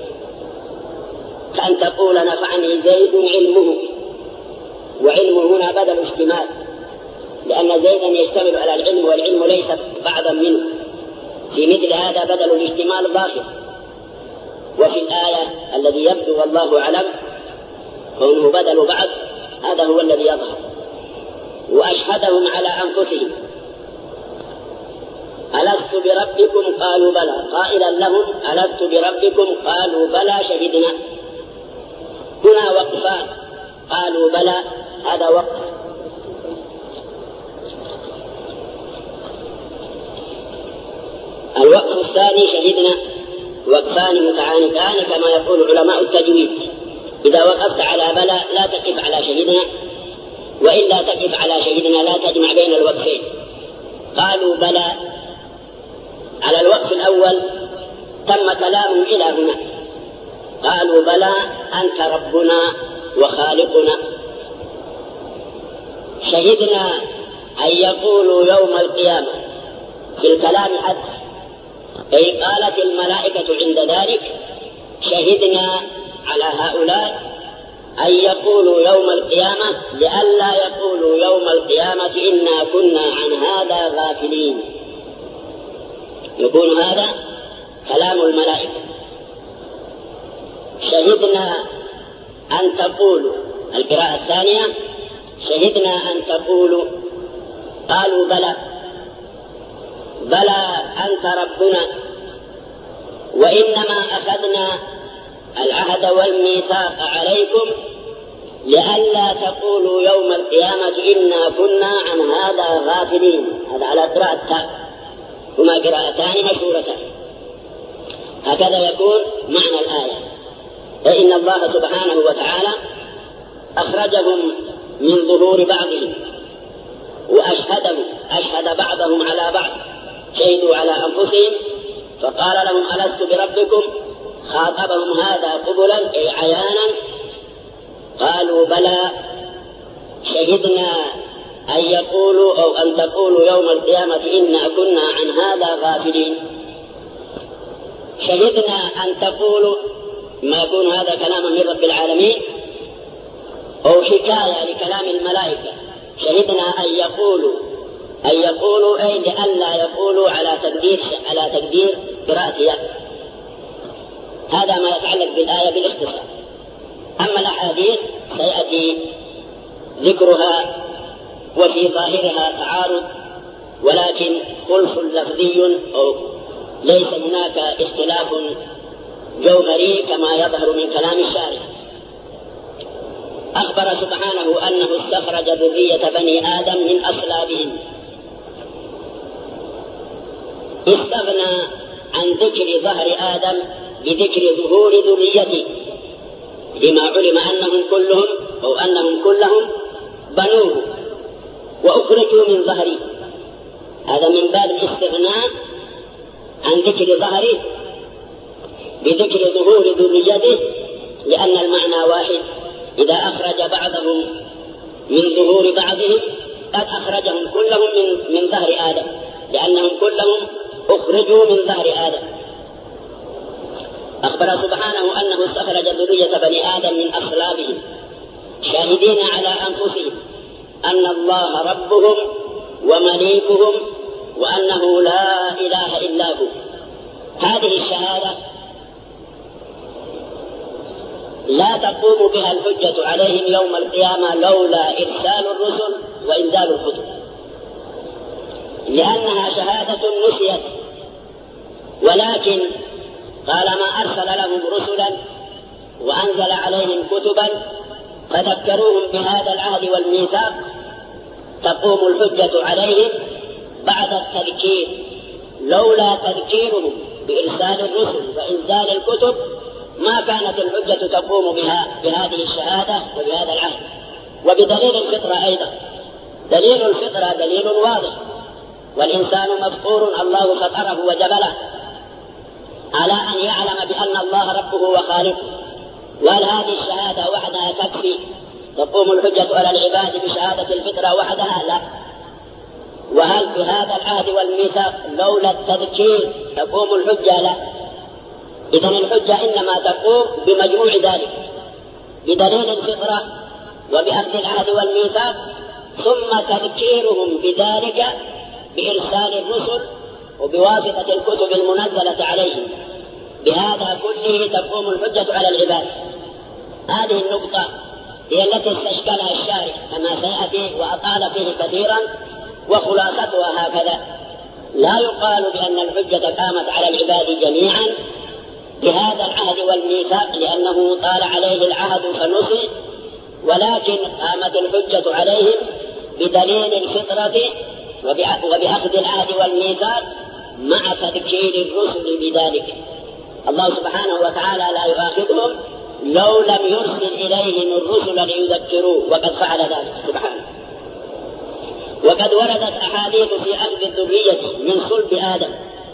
كأن تقول نفعني زيد علمه وعلمه هنا بدل اشتمال لأن زيدا يشتمل على العلم والعلم ليس بعضا منه. في مثل هذا بدل الاشتمال ظاهر. وفي الآية الذي يبدو والله أعلم كونه بدل بعض هذا هو الذي يظهر. وأشهدهم على أنفسهم ألست بربكم قالوا بلى قائلا لهم ألست بربكم قالوا بلى شهدنا. هنا وقفان قالوا بلى هذا وقف. الوقف الثاني شهدنا وقفان متعانقان كما يقول علماء التجويد. إذا وقفت على بلى لا تقف على شهدنا وإلا تقف على شهدنا لا تجمع بين الوقفين قالوا بلى. على الوقف الأول تم كلامهم إلى هنا، قالوا بلى أنت ربنا وخالقنا. شهدنا أن يقولوا يوم القيامة في الكلام حد، أي قالت الملائكة عند ذلك شهدنا على هؤلاء أن يقولوا يوم القيامة لئلا يقولوا يوم القيامة إنا كنا عن هذا غافلين. يكون هذا كلام الملائكة. شهدنا أن تقولوا، القراءة الثانية شهدنا أن تقولوا، قالوا بلى بلى أنت ربنا، وإنما أخذنا العهد والميثاق عليكم لئلا تقولوا يوم القيامة إنا كنا عن هذا غافلين. هذا على قراءة تاء، هما قراءتان مشهورتان. هكذا يكون معنى الآية. فإن الله سبحانه وتعالى أخرجهم من ظهور بعضهم وأشهدهم، أشهد بعضهم على بعض، شهدوا على أنفسهم فقال لهم ألست بربكم؟ خاطبهم هذا قبلا أي عيانا، قالوا بلى شهدنا أن يقولوا أو أن تقولوا يوم القيامة إنا كنا عن هذا غافلين. شهدنا أن تقولوا، ما يكون هذا كلاما من رب العالمين أو حكاية لكلام الملائكة. شهدنا أن يقولوا، أن يقولوا أي لئلا يقولوا على تقدير على تقدير قراءتها. هذا ما يتعلق بالآية بالاختصار. أما الأحاديث سيأتي ذكرها وفي ظاهرها تعارض، ولكن خلف لفظي أو ليس هناك اختلاف جوهري كما يظهر من كلام الشارع. أخبر سبحانه أنه استخرج ذرية بني آدم من أصلابهم. استغنى عن ذكر ظهر آدم بذكر ظهور ذريته، لما علم أنهم كلهم أو أنهم كلهم بنوه وأخرجوا من ظهره. هذا من باب الاستغناء عن ذكر ظهره بذكر ظهور ذريته، لأن المعنى واحد. إذا أخرج بعضهم من ظهور بعضهم قد أخرجهم كلهم من, من ظهر آدم، لأنهم كلهم أخرجوا من ظهر آدم. أخبر سبحانه أنه استخرج ذرية بني آدم من أصلابهم، شاهدين على أنفسهم أن الله ربهم ومليكهم وأنه لا إله إلا هو. هذه الشهادة لا تقوم بها الحجة عليهم يوم القيامة لولا إرسال الرسل وإنزال الكتب، لأنها شهادة نسيت. ولكن طالما أرسل لهم رسلا وأنزل عليهم كتبا فذكروهم بهذا العهد والميثاق، تقوم الحجة عليهم بعد التذكير. لولا تذكيرهم بإرسال الرسل وإنزال الكتب ما كانت الحجة تقوم بها بهذه الشهادة وبهذا العهد. وبدليل الفطرة أيضا، دليل الفطرة دليل واضح، والإنسان مفطور الله فطره وجبله على أن يعلم بأن الله ربه وخالقه. وهل هذه الشهادة وحدها تكفي؟ تقوم الحجة على العباد بشهادة الفطرة وحدها؟ لا. وهل بهذا العهد والميثاق لولا التذكير تقوم الحجة؟ لا. إذن الحجة إنما تقوم بمجموع ذلك، بدليل الفطرة وبأخذ العهد والميثاق، ثم تذكيرهم بذلك بإرسال الرسل وبواسطة الكتب المنزلة عليهم. بهذا كله تقوم الحجة على العباد. هذه النقطة هي التي استشكلها الشارع كما سيأتي وأطال فيه كثيرا، وخلاصتها هكذا: لا يقال بأن الحجة قامت على العباد جميعا بهذا العهد والميثاق لأنه طال عليه العهد فنسي، ولكن قامت الحجة عليهم بدليل الفطرة وبأخذ العهد والميثاق مع تذكير الرسل بذلك. الله سبحانه وتعالى لا يؤاخذهم لو لم يرسل إليهم الرسل ليذكروا، وقد فعل ذلك سبحانه. وقد وردت أحاديث في أخذ الذرية من صلب آدم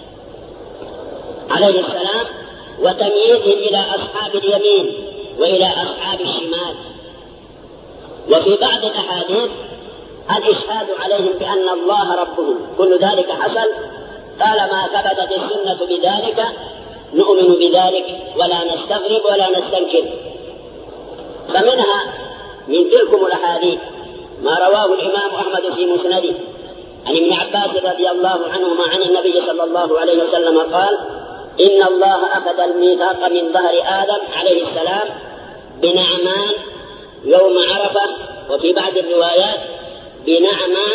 عليه السلام وتمييزهم إلى أصحاب اليمين وإلى أصحاب الشمال. وفي بعض الأحاديث الإشهاد عليهم بأن الله ربهم. كل ذلك حصل طالما ثبتت السنة بذلك نؤمن بذلك ولا نستغرب ولا نستنكر. فمنها من تلكم الأحاديث ما رواه الإمام أحمد في مسنده عن ابن عباس رضي الله عنهما عن النبي صلى الله عليه وسلم قال: إن الله أخذ الميثاق من ظهر آدم عليه السلام بنعمان يوم عرفة، وفي بعض الروايات بنعمان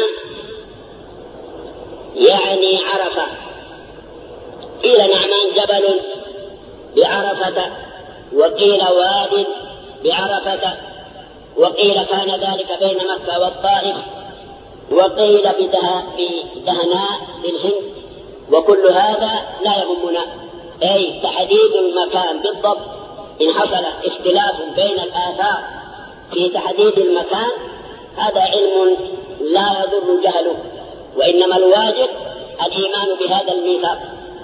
يعني عرفة. قيل نعمان جبل بعرفة، وقيل واد بعرفة، وقيل كان ذلك بين مكة والطائف، وقيل بدهناء بالهند. وكل هذا لا يهمنا، أي تحديد المكان بالضبط. إن حصل اختلاف بين الآثار في تحديد المكان هذا علم لا يضر جهله، وإنما الواجب الإيمان بهذا الميثاق.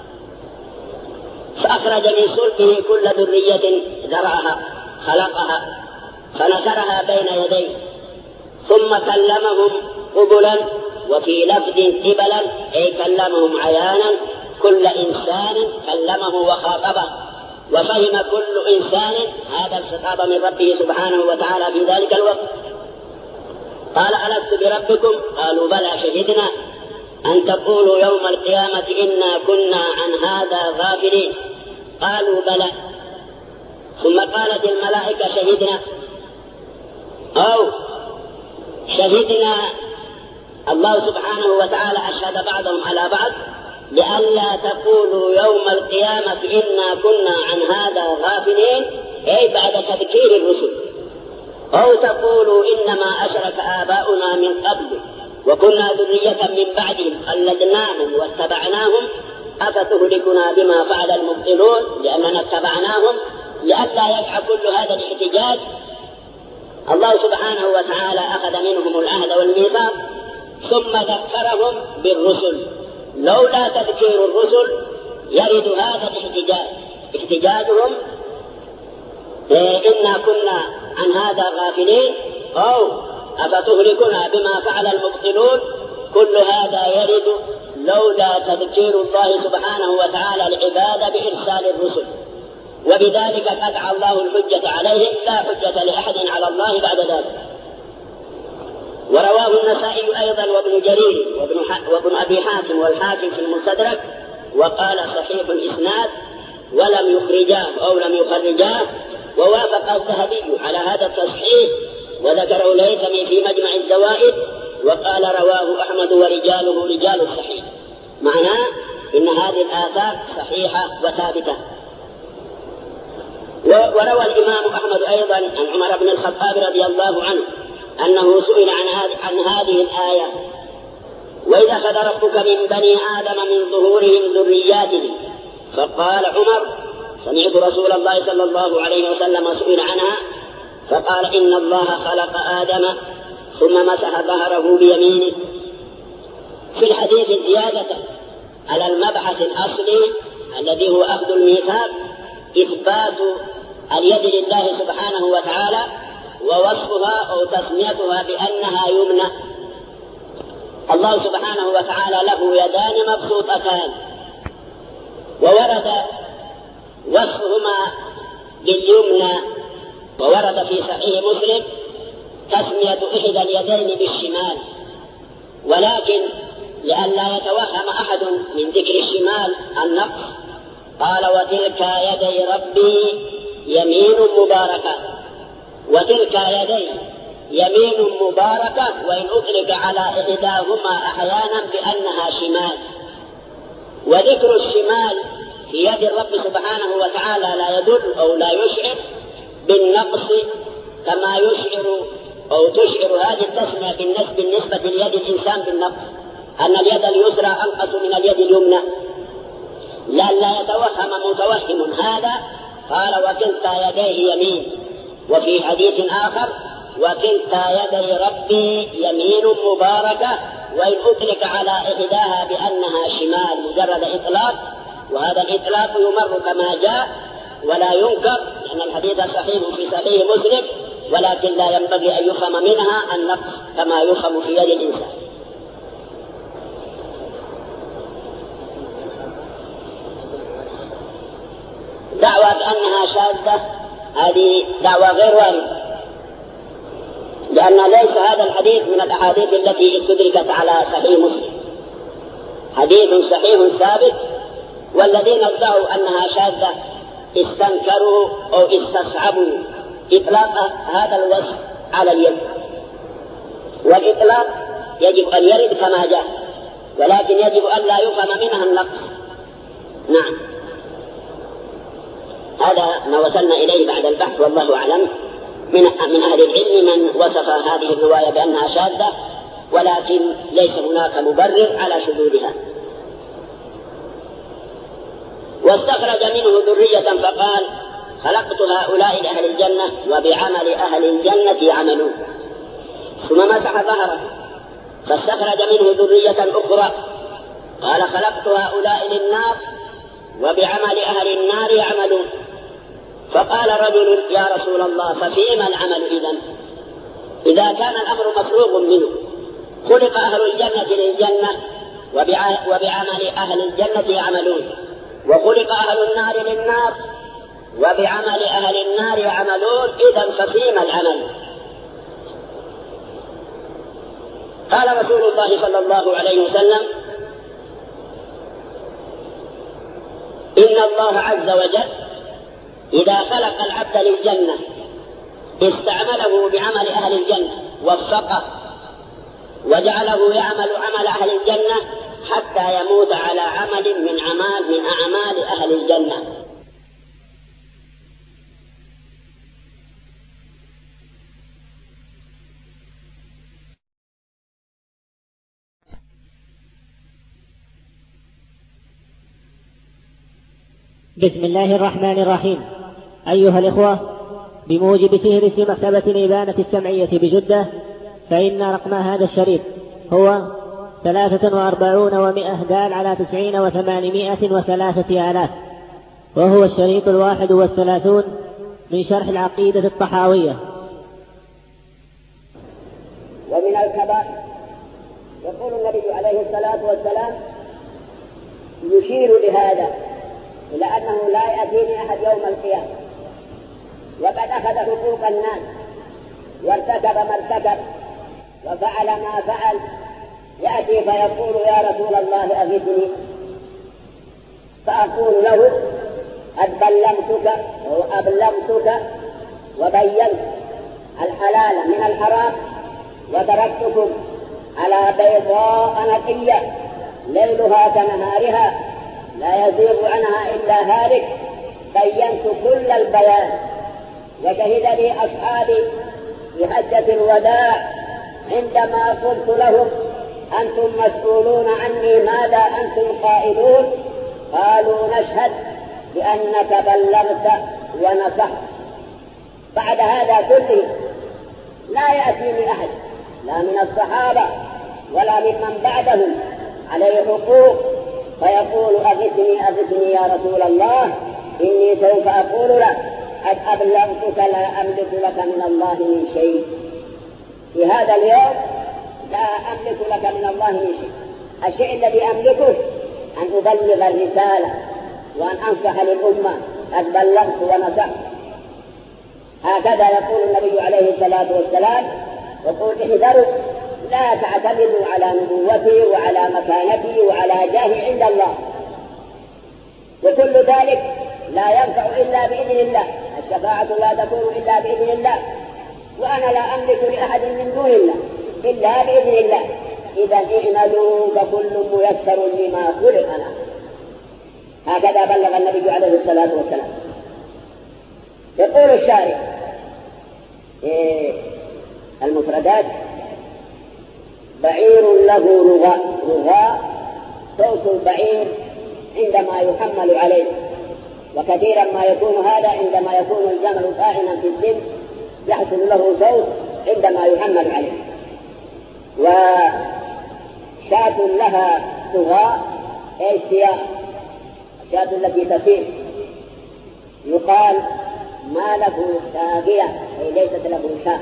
فأخرج من صلبه كل ذرية ذرعها خلقها فنثرها بين يديه، ثم كلمهم قبلا، وفي لفظ قبلا أي كلمهم عيانا. كل إنسان كلمه وخاطبه، وفهم كل إنسان هذا الخطاب من ربه سبحانه وتعالى في ذلك الوقت. قال: ألست بربكم؟ قالوا: بلى شهدنا أن تقولوا يوم القيامة إنا كنا عن هذا غافلين. قالوا: بلى. ثم قالت الملائكة: شهدنا، أو شهدنا. الله سبحانه وتعالى أشهد بعضهم على بعض لئلا تقولوا يوم القيامة إنا كنا عن هذا غافلين، أي بعد تذكير الرسل، أو تقولوا إنما أشرك آباؤنا من قبل وكنا ذرية من بعدهم قلدناهم واتبعناهم أفتهلكنا بما فعل المبطلون، لأننا اتبعناهم لئلا يقع كل هذا الاحتجاج. الله سبحانه وتعالى أخذ منهم العهد والميثاق ثم ذكرهم بالرسل. لولا تذكير الرسل يرد هذا الاحتجاج، احتجاجهم إنا كنا عن هذا غافلين، أو أفتهلكنا بما فعل المبطلون. كل هذا يرد لولا تذكير الله سبحانه وتعالى العباد بإرسال الرسل، وبذلك قطع الله الحجة عليهم، لا حجة لأحد على الله بعد ذلك. ورواه النسائي أيضا وابن جرير وابن, وابن أبي حاتم والحاكم في المستدرك، وقال صحيح الإسناد، ولم يخرجاه أو لم يخرجاه، ووافق الذهبي على هذا التصحيح، وذكره الهيثمي في مجمع الزوائد، وقال رواه أحمد ورجاله رجال الصحيح. معناه إن هذه الآثار صحيحة وثابتة. وروى الإمام أحمد أيضا عن عمر بن الخطاب رضي الله عنه أنه سئل عن هذه, عن هذه الآية: وإذا أخذ ربك من بني آدم من ظهورهم ذرياتهم. فقال عمر: سمعت رسول الله صلى الله عليه وسلم سئل عنها فقال: إن الله خلق آدم ثم مسح ظهره بيمينه. في الحديث زيادة على المبحث الأصلي الذي هو أخذ الميثاق، إثبات اليد لله سبحانه وتعالى، ووصفها أو تسميتها بأنها يمنى. الله سبحانه وتعالى له يدان مبسوطتان، وورد وصفهما باليمنى، وورد في صحيح مسلم تسمية إحدى اليدين بالشمال. ولكن لئلا يتوهم أحد من ذكر الشمال النقص قال: وتلك يدي ربي يمين مباركة. وتلك يدي يمين مباركة، وإن أطلق على إحداهما أحيانا بأنها شمال. وذكر الشمال في يد الرب سبحانه وتعالى لا يدل أو لا يشعر بالنقص كما يشعر أو تشعر هذه التسمية بالنسبة ليد الإنسان بالنقص، أن اليد اليسرى أنقص من اليد اليمنى. لا لا يتوهم متوهم هذا. قال: وكلتا يديه يمين. وفي حديث آخر: وكلتا يدي ربي يمين مباركة وإن أطلق على إحداها بأنها شمال مجرد إطلاق، وهذا الإطلاق يمر كما جاء ولا ينكر، لأن الحديث صحيح في صحيح مسلم، ولكن لا ينبغي أن يفهم منها النقص كما يفهم في يد الإنسان. دعوة أنها شاذة هذه دعوة غير واردة، لأن ليس هذا الحديث من الأحاديث التي استدركت على صحيح مسلم، حديث صحيح ثابت، والذين ادعوا أنها شاذة استنكروا أو استصعبوا إطلاق هذا الوصف على اليد، والإطلاق يجب أن يرد كما جاء، ولكن يجب أن لا يفهم منها النقص. نعم، هذا ما وصلنا إليه بعد البحث، والله أعلم. من من أهل العلم من وصف هذه الرواية بأنها شاذة، ولكن ليس هناك مبرر على شذوذها. واستخرج منه ذرية فقال: خلقت هؤلاء لأهل الجنة وبعمل أهل الجنة يعملون. ثم مسح ظهره فاستخرج منه ذرية أخرى قال: خلقت هؤلاء للنار وبعمل أهل النار يعملون. فقال رجل: يا رسول الله، ففيما العمل إذن؟ إذا كان الأمر مفروغ منه، خلق أهل الجنة للجنة وبعمل أهل الجنة يعملون، وخلق أهل النار للنار وبعمل أهل النار يعملون، إذن ففيما العمل؟ قال رسول الله صلى الله عليه وسلم: إن الله عز وجل إذا خلق العبد للجنة استعمله بعمل أهل الجنة، وفقه وجعله يعمل عمل أهل الجنة حتى يموت على عمل من أعمال من أعمال أهل الجنة. بسم الله الرحمن الرحيم. أيها الإخوة، بموجب فهرس مكتبة الإبانة السمعية بجدة، فإن رقم هذا الشريط هو ثلاثة وأربعون ومئة دال على تسعين وثمانمائة وثلاثة آلاف، وهو الشريط الواحد والثلاثون من شرح العقيدة الطحاوية. ومن الكبائر يقول النبي عليه الصلاة والسلام يشير لهذا إلى أنه لا يأتيني أحد يوم القيامة وقد أخذ حقوق الناس وارتكب ما ارتكب وفعل ما فعل، يأتي فيقول: يا رسول الله أغثني، فأقول له: قد بلغتك وأبلغتك وبينت الحلال من الحرام وتركتكم على بيضاء نقية ليلها كنهارها لا يزيغ عنها إلا هالك، بينت كل البيان. وشهد لي أصحابي في حجة الوداع عندما قلت لهم: أنتم مسؤولون عني، ماذا أنتم قائلون؟ قالوا: نشهد بأنك بلغت ونصحت. بعد هذا كله لا يأتيني أحد لا من الصحابة ولا ممن بعدهم عليه حقوق فيقول: أغثني أغثني يا رسول الله، إني سوف أقول لك: قد أبلغتك، لا أملك لك من الله من شيء. في هذا اليوم لا أملك لك من الله من شيء. الشيء الذي أملكه أن أبلغ الرسالة وأن أنصح للأمة، قد بلغت ونصحت. هكذا يقول النبي عليه الصلاة والسلام. يقول: احذروا، لا تعتمدوا على نبوتي وعلى مكانتي وعلى جاهي عند الله، وكل ذلك لا ينفع إلا بإذن الله، الشفاعة لا تكون إلا بإذن الله، وأنا لا أملك لأحد من دون الله إلا بإذن الله. إذا اعملوا فكل ميسر لما خلق له. هكذا بلغ النبي عليه الصلاة والسلام. يقول الشارع إيه المفردات: بعير له رغاء. رغاء صوت البعير عندما يحمل عليه، وكثيرا ما يكون هذا عندما يكون الجمل طاعنا في السن يحصل له صوت عندما يحمل عليه. شاة لها طغاء أي سياق، الشاة التي تسير يقال ما له ساقية أي ليست له شاة.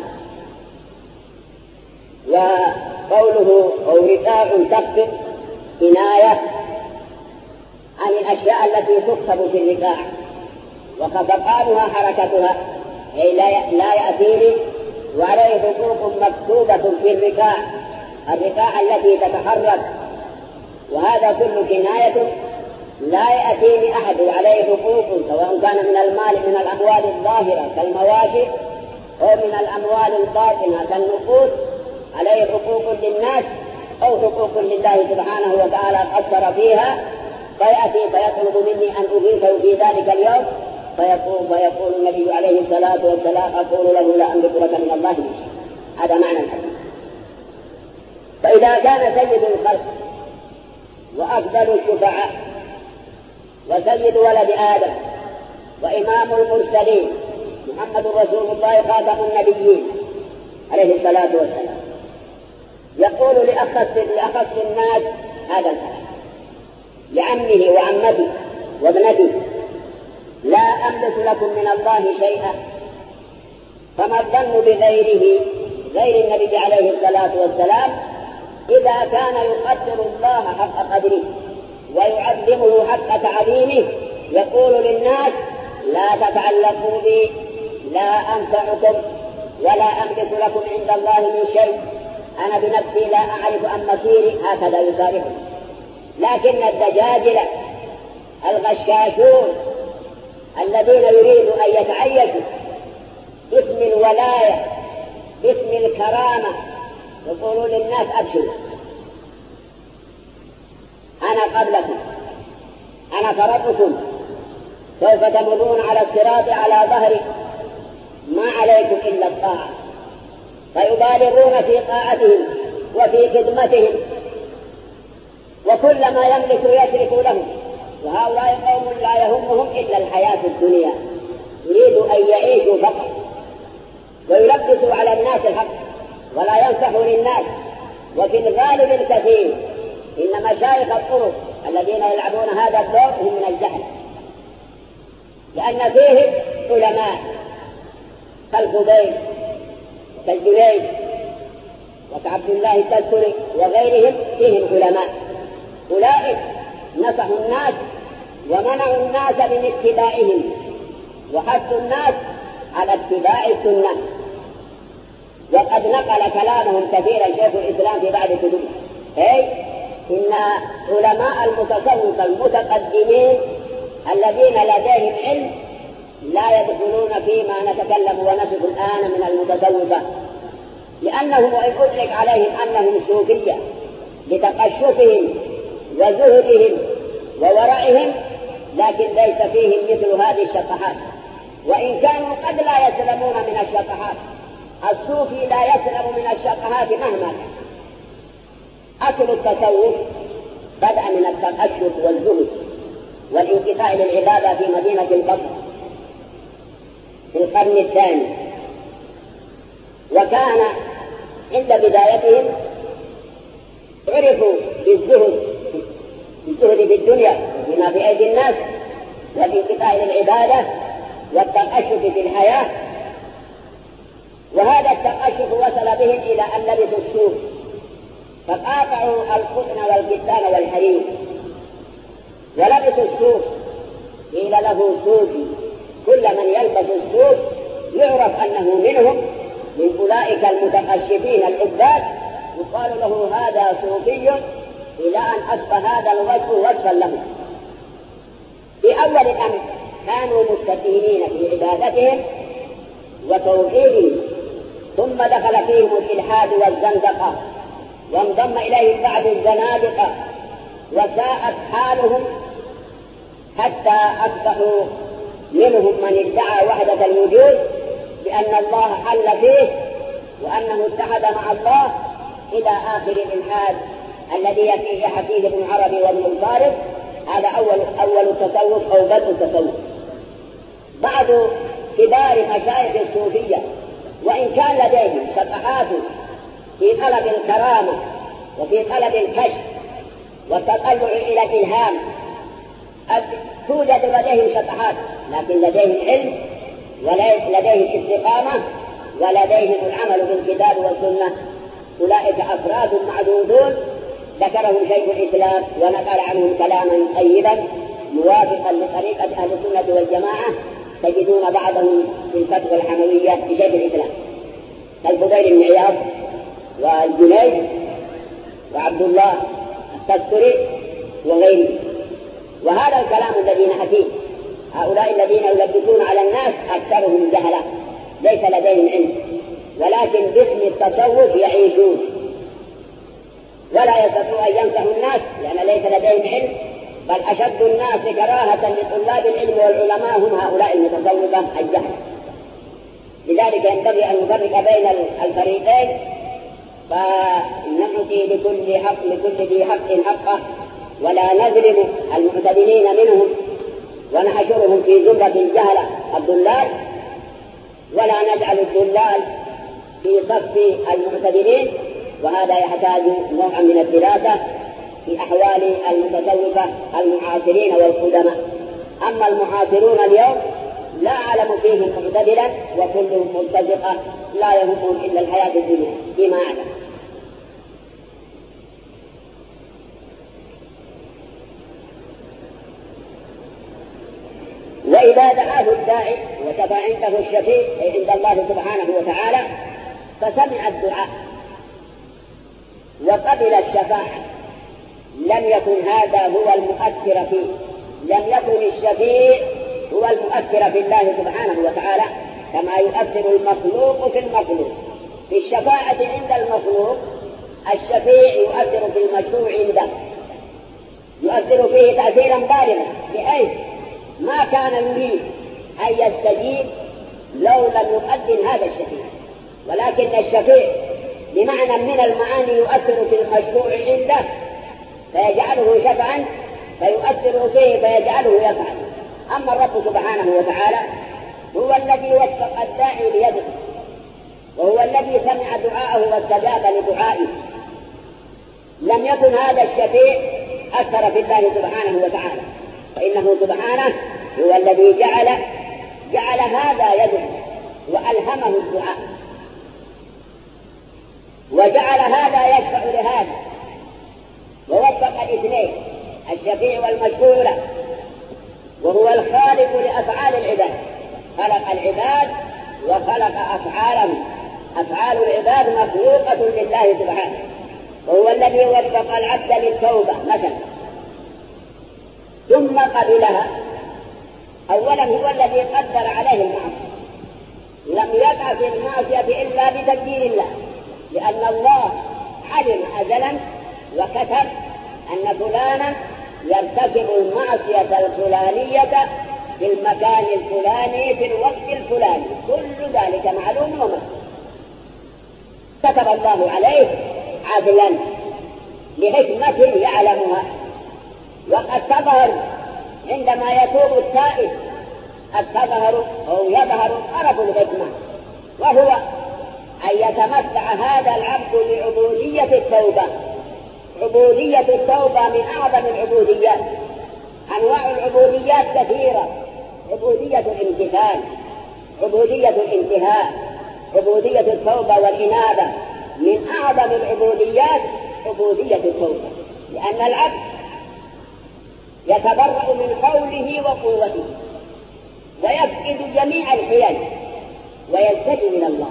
وقوله أو رقاع تكتب كناية عن الأشياء التي تكتب في الرقاع، وخفقانها حركتها أي لا يأتيني وعليه حقوق مكتوبة في الرقاع، الرقاع التي تتحرك، وهذا كل كناية لا يأتيني أحد عليه حقوق، سواء كان من المال من الأموال الظاهرة كالمواشي أو من الأموال الباطنة كالنقود، عليه حقوق للناس أو حقوق لله سبحانه وتعالى قصر فيها، فيأتي فيطلب مني أن أضيفه في ذلك اليوم، فيقول, فيقول النبي عليه الصلاة والسلام أقول له لا أملك لك من الله شيء. هذا معنى الحديث. فإذا كان سيد الخلق وأفضل الشفعاء وسيد ولد آدم وإمام المرسلين محمد رسول الله خاتم النبيين عليه الصلاة والسلام يقول لأخص, لأخص الناس هذا الكلام لعمه وعمته وابنته: لا أملك لكم من الله شيئا. فما الظن بغيره غير النبي عليه الصلاة والسلام إذا كان يقدر الله حق قدره ويعظمه حق تعظيمه، يقول للناس: لا تتعلقوا بي، لا أنفعكم ولا أملك لكم عند الله من شيء، أنا بنفسي لا أعرف عن مصيري، هكذا يصارحه. لكن الدجاجلة الغشاشون الذين يريدوا أن يتعيشوا باسم الولاية باسم الكرامة يقولون للناس: أبشروا، أنا قبلكم، أنا فرطكم، سوف تمرون على الصراط على ظهري، ما عليكم إلا الطاعة. فيبالغون في طاعتهم وفي خدمتهم، وكل ما يملك يترك لهم. وهؤلاء قوم لا يهمهم إلا الحياة الدنيا، يريدوا أن يعيشوا فقط ويلبسوا على الناس الحق ولا ينصحوا للناس. وفي الغالب الكثير إن مشايخ الطرق الذين يلعبون هذا الدور هم من الجهل، لأن فيه علماء كالفضيل كالجنيد وكعبد الله التذكري وغيرهم، فيهم علماء. أولئك نصحوا الناس ومنعوا الناس من اتباعهم وحثوا الناس على اتباع السنة. وقد نقل كلامهم كثيرا شيخ الإسلام في بعض كتبه، أي إن علماء المتصوف المتقدمين الذين لديهم علم لا يدخلون فيما نتكلم ونصف الآن من المتصوفة، لأنهم وإن أطلق عليهم أنهم صوفية لتقشفهم وزهدهم وورعهم، لكن ليس فيهم مثل هذه الشطحات، وإن كانوا قد لا يسلمون من الشطحات. الصوفي لا يسلم من الشطحات مهما كان. أصل التصوف بدأ من التقشف والزهد والانقطاع للعبادة في مدينة البصره في القرن الثاني، وكان عند بدايتهم عرفوا بالزهد بالزهد في الدنيا بما في أيدي الناس والانقطاع للعبادة والتقشف في الحياة. وهذا التقشف وصل بهم إلى أن لبسوا السوف فقاطعوا القطن والكتان والحرير ولبسوا السوف. قيل له صوفي، كل من يلبس السوف يعرف أنه منهم من أولئك المتقشفين العباد، يقال له هذا صوفي، إلى أن أصبح هذا الوصف وصفا له. في أول الأمر كانوا مستقيمين في عبادتهم وتوحيدهم، ثم دخل فيهم الإلحاد والزندقة وانضم إليهم بعض الزنادقة وساءت حالهم حتى أصبحوا منهم من ادعى وحدة الوجود بأن الله حل فيه وأنه اتحد مع الله، إلى آخر الإلحاد الذي يحكيه ابن عربي وابن الفارس. هذا أول أول التصوف أو بدء التصوف. بعض كبار مشايخ الصوفية وإن كان لديهم شطحات في طلب الكرامة وفي طلب الكشف والتطلع إلى الإلهام. توجد لديهم شطحات، لكن لديهم علم ولديهم استقامة ولديهم العمل بالكتاب والسنة. أولئك أفراد معدودون ذكرهم شيخ الإسلام ونقل عنهم كلاما طيبا موافقا لطريقة أهل السنة والجماعة. تجدون بعضهم في الفتوى الحموية لشيخ الإسلام كالفضيل بن عياض والجنيد وعبد الله التذكري وغيره. وهذا الكلام الذي نحكيه هؤلاء الذين يلبسون على الناس أكثرهم جهلة ليس لديهم علم، ولكن باسم التصوف يعيشون ولا يستطيعون أن ينصحوا الناس لأن ليس لديهم علم، بل أشد الناس كراهة لطلاب العلم والعلماء هم هؤلاء المتصوفة الجهل. لذلك ينبغي أن نفرق بين الفريقين، فنعطي لكل حق لكل ذي حق حقه ولا نظلم المعتدلين منهم ونحشرهم في زمرة الجهلة الضلال، ولا نجعل الضلال في صف المعتدلين. وهذا يحتاج نوعا من الدراسة في أحوال المتصوفة المعاصرين والقدماء. أما المعاصرون اليوم لا أعلم فيهم معتدلا وكلهم مرتزقة لا يهمهم إلا الحياة الدنيا فيما أعلم. وإذا دعاه الداعي وشفع عنده الشفيع أي عند الله سبحانه وتعالى فسمع الدعاء وقبل الشفاعة لم يكن هذا هو المؤثر فيه، لم يكن الشفيع هو المؤثر في الله سبحانه وتعالى كما يؤثر المخلوق في المخلوق. في الشفاعة عند المخلوق الشفيع يؤثر في المشروع عنده، يؤثر فيه تأثيرا بالغا بحيث ما كان يريد أن يستجيب لو لم يقدم هذا الشفيع، ولكن الشفيع بمعنى من المعاني يؤثر في المشروع عنده فيجعله شفعا فيؤثر فيه فيجعله يفعل. أما الرب سبحانه وتعالى هو الذي وفق الداعي ليده، وهو الذي سمع دعاءه واستجاب لدعائه. لم يكن هذا الشفيع أثر في الله سبحانه وتعالى، فإنه سبحانه هو الذي جعل جعل هذا يده وألهمه الدعاء، وجعل هذا يشفع لهذا، ووفق الاثنين الشفيع والمشفوع له، وهو الخالق لأفعال العباد. خلق العباد وخلق أفعالهم، أفعال العباد مخلوقة لله سبحانه، وهو الذي وفق العبد للتوبة مثلا ثم قبلها. أولا هو الذي قدر عليه المعصية، لم يقع في المعصية إلا بتقدير الله، لأن الله علم أزلا وكتب أن فلانا يرتكب المعصية الفلانية في المكان الفلاني في الوقت الفلاني، كل ذلك معلوم ومكتوب. كتب الله عليه عدلا لحكمة يعلمها. وقد تظهر عندما يتوب التائب، قد تظهر أو يظهر طرف الحكمة، وهو أن يتمتع هذا العبد بعبودية التوبة. عبودية التوبة من أعظم العبوديات. أنواع العبوديات كثيرة: عبودية الامتثال، عبودية الانتهاء، عبودية التوبة والإنابة. من أعظم العبوديات عبودية التوبة، لأن العبد يتبرأ من حوله وقوته ويفقد جميع الحيل ويلتجئ إلى الله.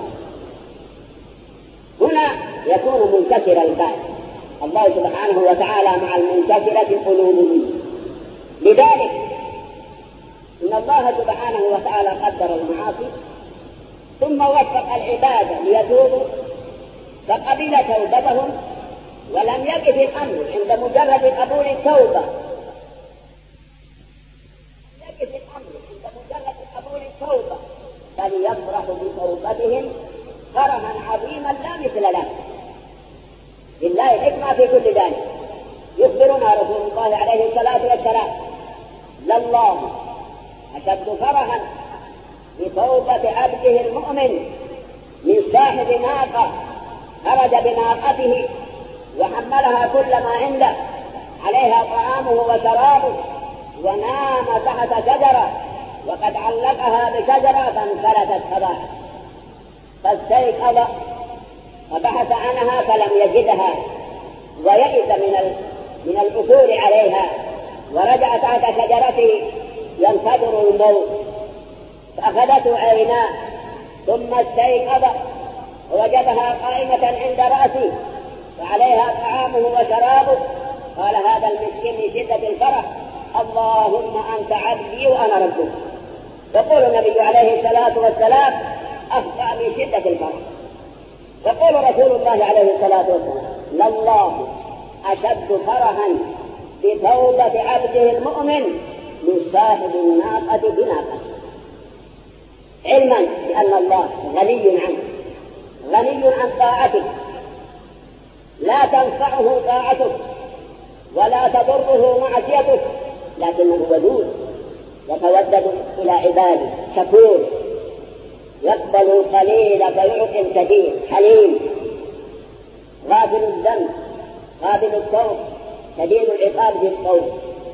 هنا يكون منكسر البال. الله سبحانه وتعالى مع المنكسرة قلوبهم. لذلك إن الله سبحانه وتعالى قدر المعاصي ثم وفق العباد ليتوبوا فقبل توبتهم، ولم يقف الأمر عند مجرد قبول التوبة، يقف الأمر عند مجرد قبول التوبة، بل يفرح بتوبتهم فرحا عظيما لا مثل له. لله الحكمة في كل ذلك. يخبرنا رسول الله عليه الصلاة والسلام: لله أشد فرحا بتوبة عبده المؤمن من صاحب ناقة خرج بناقته حملها كل ما عنده، عليها طعامه وشرابه، ونام تحت شجرة وقد علقها بشجرة فانفلتت فضاعت، فاستيقظ فبحث عنها فلم يجدها ويئس من من العثور عليها، ورجع تحت شجرته ينتظر الموت، فأخذته عيناه ثم استيقظ ووجدها قائمة عند رأسه وعليها طعامه وشرابه. قال هذا المسكين من شدة الفرح: اللهم أنت عبدي وأنا ربك. يقول النبي عليه الصلاة والسلام: أخطأ من شدة الفرح. يقول رسول الله عليه الصلاة والسلام: لله أشد فرحا بتوبة عبده المؤمن من صاحب الناقة بناقة، علما بأن الله غني عنه، غني عن طاعتك، لا تنفعه طاعتك ولا تضره معصيتك، لكنه ودود يتودد إلى عباده، شكور، يقبل القليل فيعطي الكثير، حليم، غافل الذنب، قابل التوب، شديد العقاب في التوب.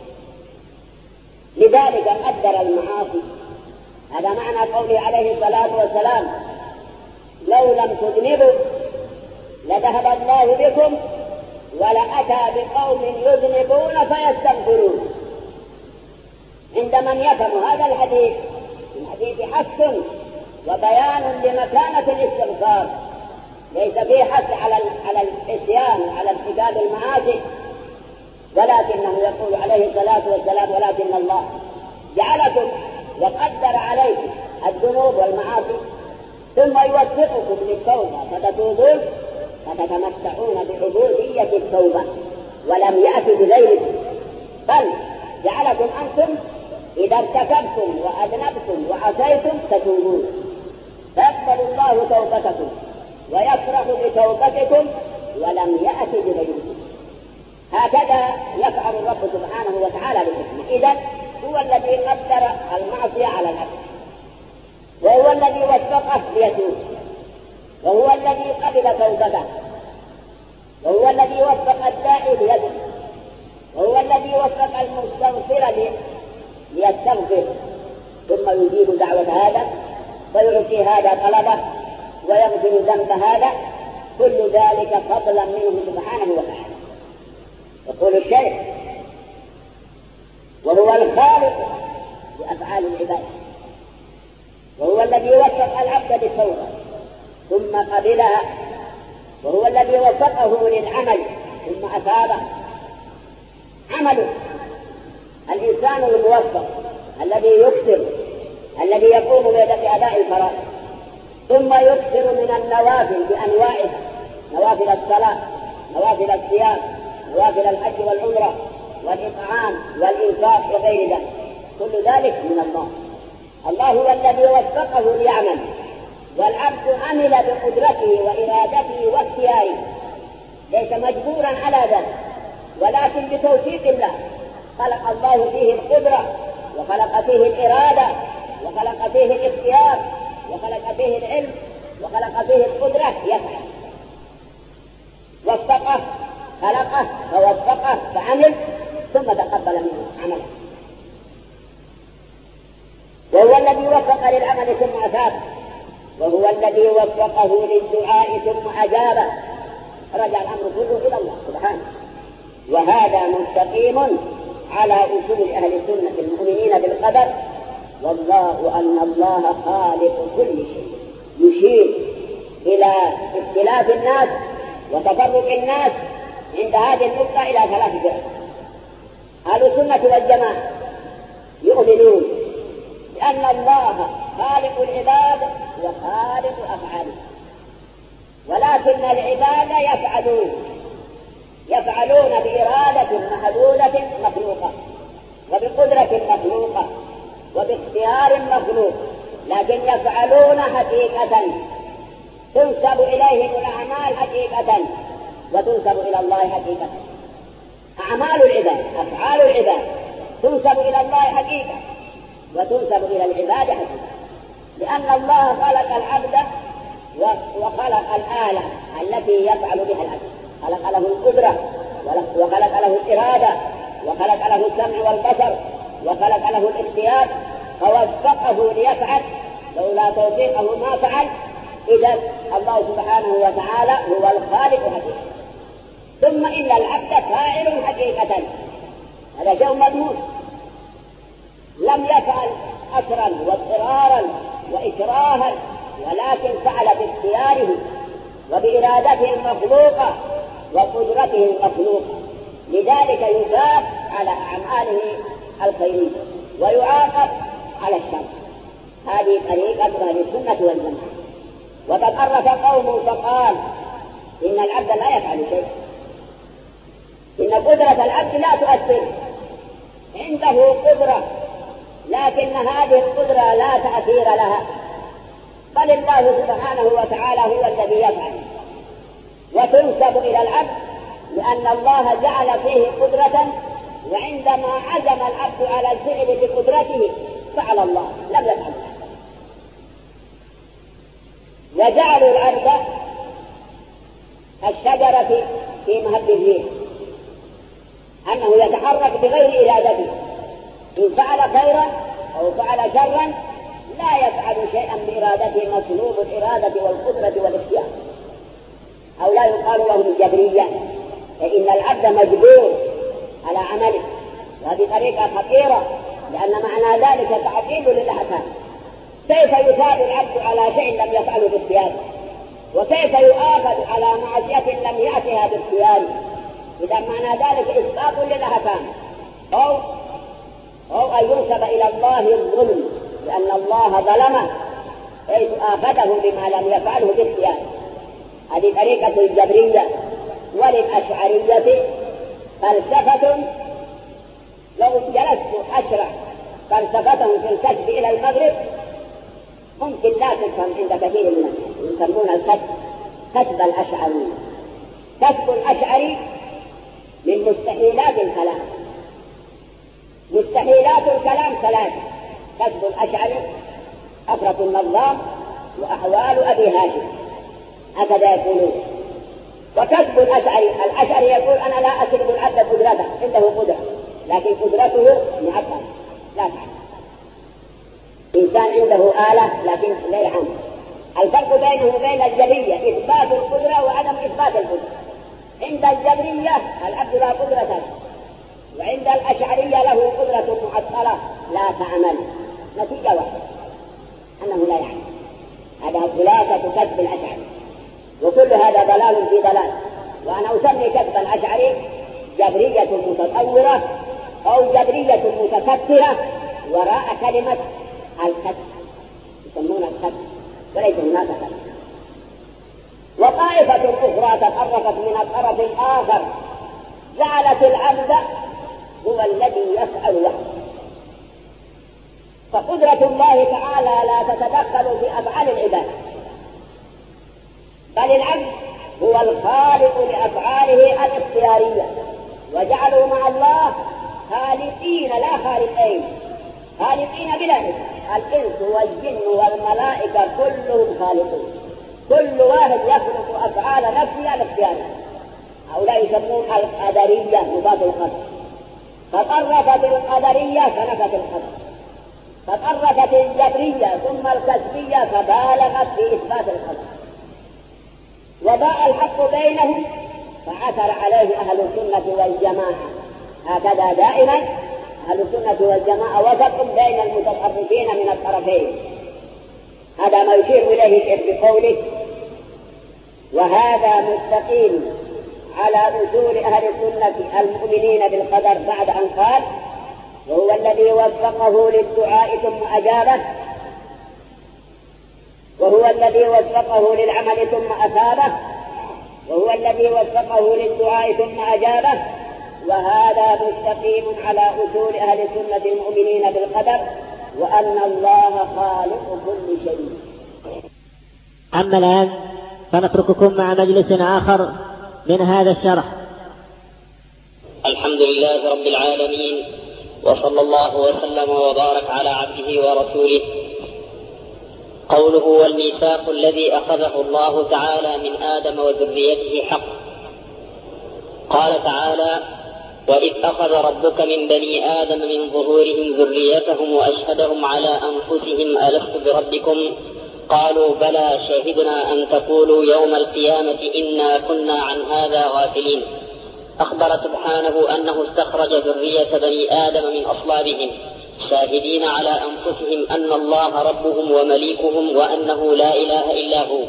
لذلك قدر المعاصي. هذا معنى قوله عليه الصلاة والسلام: لو لم تذنبوا لذهب الله بكم ولأتى بقوم يذنبون فيستغفرون. عند من يفهم هذا الحديث الحديث حث وبيان لمكانة الاستغفار، ليس فيه حث على على العصيان وعلى ارتكاب المعاصي، ولكنه يقول عليه الصلاة والسلام: ولكن الله جعلكم وقدر عليكم الذنوب والمعاصي ثم يوفقكم للتوبة فتتوبون فتتمتعون بعبودية التوبة، ولم يأتي بغيركم، بل جعلكم أنتم إذا ارتكبتم وأذنبتم وعصيتم تتوبون، فيقبل الله توبتكم ويفرح بتوبتكم ولم يأتي بغيركم. هكذا يفعل الرب سبحانه وتعالى بحكمه. إذن هو الذي قدر المعصية على العبد، وهو الذي وفقه ليتوب، وهو الذي قبل توبته، وهو الذي وفق الداعي ليدعو، وهو الذي وفق المستغفر ليستغفر، ثم يجيب دعوة هذا ويعطي هذا طلبه ويغفر ذنب هذا، كل ذلك فضلا منه سبحانه وتعالى. يقول الشيخ: وهو الخالق لأفعال العباد، وهو الذي وفق العبد بالتوبة ثم قبلها، وهو الذي وفقه للعمل ثم أثابه. عمله الإنسان الموفق الذي يكثر، الذي يقوم بأداء الفرائض ثم يكثر من النوافل بأنواعها، نوافل الصلاة، نوافل الصيام، نوافل الحج والعمرة والإطعام والإنفاق وغير ذلك، كل ذلك من الله. الله هو الذي وفقه ليعمل، والعبد عمل بقدرته وإرادته واختياره، ليس مجبورا على ذلك، ولكن بتوفيق الله. خلق الله فيه القدرة، وخلق فيه الإرادة، وخلق فيه الاختيار، وخلق فيه العلم، وخلق فيه القدرة، يفعل. وفقه، خلقه فوفقه فعمل ثم تقبل منه عمله. وهو الذي وفق للعمل ثم أثاب، وهو الذي وفقه للدعاء ثم أجابه. رجع الأمر كله إلى الله سبحانه، وهذا مستقيم على أصول أهل السنة المؤمنين بالقدر، والله أن الله خالق كل شيء. يشير إلى اختلاف الناس وتفرق الناس عند هذه النقطة إلى ثلاث فرق. أهل السنة والجماعة يؤمنون بأن الله خالق العباد وخالق أفعاله، ولكن العباد يفعلون يفعلون بإرادة محدودة مخلوقة، وبقدرة مخلوقة، وباختيار مخلوق، لكن يفعلون حقيقة، تنسب إليهم الأعمال حقيقة وتنسب إلى الله حقيقة. أعمال العباد، أفعال العباد تنسب إلى الله حقيقة وتنسب إلى العباد حقيقة، لأن الله خلق العبد وخلق الآلة التي يفعل بها العبد، خلق له القدرة وخلق له الإرادة وخلق له السمع والبصر وخلق له الاختيار فوفقه ليفعل، لولا توفيقه ما فعل. إذا الله سبحانه وتعالى هو الخالق حقيقة. ثم إن العبد فاعل حقيقة، هذا شيء مضمون، لم يفعل أسرا واضطرارا وإكراها، ولكن فعل باختياره وبإرادته المخلوقة وقدرته المخلوقة. لذلك يثاب على أعماله الخيرية ويعاقب على الشر. هذه طريقة أهل السنة والجماعة. وتطرف قوم فقال إن العبد لا يفعل شيء، إن قدرة العبد لا تؤثر، عنده قدرة لكن هذه القدرة لا تأثير لها، بل الله سبحانه وتعالى هو الذي يفعل. وتنسب إلى العبد لأن الله جعل فيه قدرة، وعندما عزم العبد على الفعل بقدرته فعل الله، لم يفعل. وجعلوا العبد الشجرة في مهب الريح، أنه يتحرك بغير إرادته، إن فعل خيرا أو فعل شرا لا يفعل شيئا بإرادته، مسلوب الإرادة والقدرة والاختيار. أو لا يقال له الجبرية، فإن العبد مجبور على عمله، وهذه طريقة خطيرة، لأن معنى ذلك تعطيل للأحكام. كيف يثاب العبد على شيء لم يفعله باختياره؟ وكيف يؤاخذ على معصية لم يأتها باختياره؟ إذا معنى ذلك إسقاط للأحكام، أو أو أن ينسب إلى الله الظلم، لأن الله ظلمه حيث آخذه بما لم يفعله باختياره. هذه طريقة الجبرية. وللأشعرية فلسفة، لو جلست أشرح فلسفتهم في الكسب إلى المغرب ممكن لا تفهم عند كثير من الناس. يسمون الكسب كسب الأشعري. كسب الأشعري من مستحيلات الكلام. مستحيلات الكلام ثلاثة: كسب الأشعري، أفرة النظام، وأحوال أبي هاشم، هكذا يقولون. وكسب الأشعري، الأشعري يقول أنا لا أكسب العبد قدرته، عنده قدرة لكن قدرته معطلة لا تعمل. إنسان عنده آلة لكن لا يعمل. الفرق بينه وبين الجبرية إثبات القدرة وعدم إثبات القدرة. عند الجبرية العبد لا قدرة له، وعند الأشعرية له قدرة معطلة لا تعمل. نتيجة واحدة، أنه لا يعمل. هذا خلاصة كسب الأشعري، وكل هذا ضلال في ضلال. وأنا أسمي كسب الأشعري جبرية متطورة أو جبرية متكثرة وراء كلمة الكسب، يسمون الكسب وليس هناك كسب. وطائفة أخرى تطرفت من الطرف الآخر، جعلت العبد هو الذي يفعل وحده، فقدرة الله تعالى لا تتدخل في أفعال العباد، بل العبد هو الخالق لأفعاله الاختيارية. وجعلوا مع الله خالقين لا خالقين، خالقين بلا نسبة. الإنس والجن والملائكة كلهم خالقون، كل واحد يخلق أفعال نفسه الاختيارية. هؤلاء يسمون القدرية مضاد القدر. فطرفت القدرية فنفت القدر، فطرفت الجبرية ثم الكسبية فبالغت في إثبات القدر. وضاع الحق بينهم فعثر عليه أهل السنة والجماعة. هكذا دائما أهل السنة والجماعة وسط بين المتطرفين من الطرفين. هذا ما يشير إليه الشيخ بقوله: وهذا مستقيم على أصول أهل السنة المؤمنين بالقدر، بعد أن قال: وهو الذي وفقه للدعاء ثم أجابه، وهو الذي وفقه للعمل ثم أثابه، وهو الذي وفقه للدعاء ثم أجابه. وهذا مستقيم على أصول أهل السنة المؤمنين بالقدر، وأن الله خالق كل شيء. أما الآن فنترككم مع مجلس آخر من هذا الشرح. الحمد لله رب العالمين، وصلى الله وسلم وبارك على عبده ورسوله. قوله: والميثاق الذي أخذه الله تعالى من آدم وذريته حق. قال تعالى: وإذ أخذ ربك من بني آدم من ظهورهم ذريتهم وأشهدهم على أنفسهم ألست بربكم قالوا بلى شهدنا أن تقولوا يوم القيامة إنا كنا عن هذا غافلين. أخبر سبحانه أنه استخرج ذرية بني آدم من أصلابهم شاهدين على أنفسهم أن الله ربهم ومليكهم وأنه لا إله إلا هو.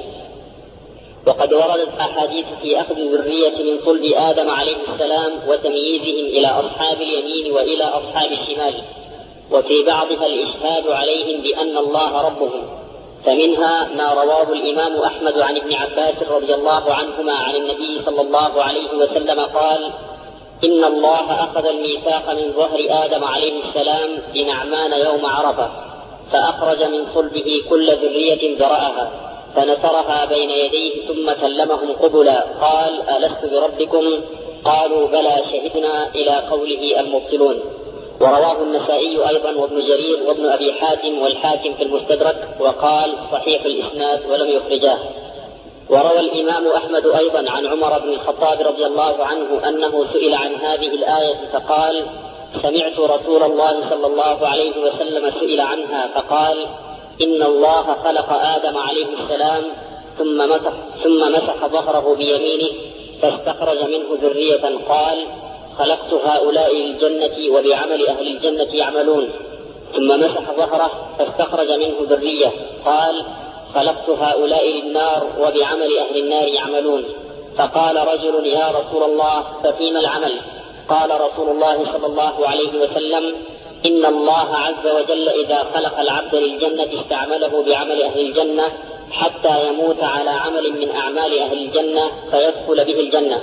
وقد وردت أحاديث في أخذ الذرية من صلب آدم عليه السلام وتمييزهم إلى أصحاب اليمين وإلى أصحاب الشمال، وفي بعضها الإشهاد عليهم بأن الله ربهم، فمنها ما رواه الإمام أحمد عن ابن عباس رضي الله عنهما عن النبي صلى الله عليه وسلم قال: إن الله أخذ الميثاق من ظهر آدم عليه السلام بنعمان يوم عرفة، فأخرج من صلبه كل ذرية ذرأها فنثرها بين يديه ثم كلمهم قبلا قال: ألست بربكم؟ قالوا بلى شهدنا، إلى قوله المبطلون. ورواه النسائي أيضا وابن جرير وابن أبي حاتم والحاكم في المستدرك، وقال صحيح الإسناد ولم يخرجاه. وروى الإمام أحمد أيضا عن عمر بن الخطاب رضي الله عنه أنه سئل عن هذه الآية فقال: سمعت رسول الله صلى الله عليه وسلم سئل عنها فقال: إن الله خلق آدم عليه السلام ثم مسح, ثم مسح ظهره بيمينه فاستخرج منه ذرية قال: خلقت هؤلاء للجنة وبعمل أهل الجنة يعملون. ثم مسح ظهره فاستخرج منه ذرية قال: خلقت هؤلاء للنار وبعمل أهل النار يعملون. فقال رجل: يا رسول الله ففيما العمل؟ قال رسول الله صلى الله عليه وسلم: إن الله عز وجل إذا خلق العبد للجنة استعمله بعمل أهل الجنة حتى يموت على عمل من أعمال أهل الجنة فيدخل به الجنة،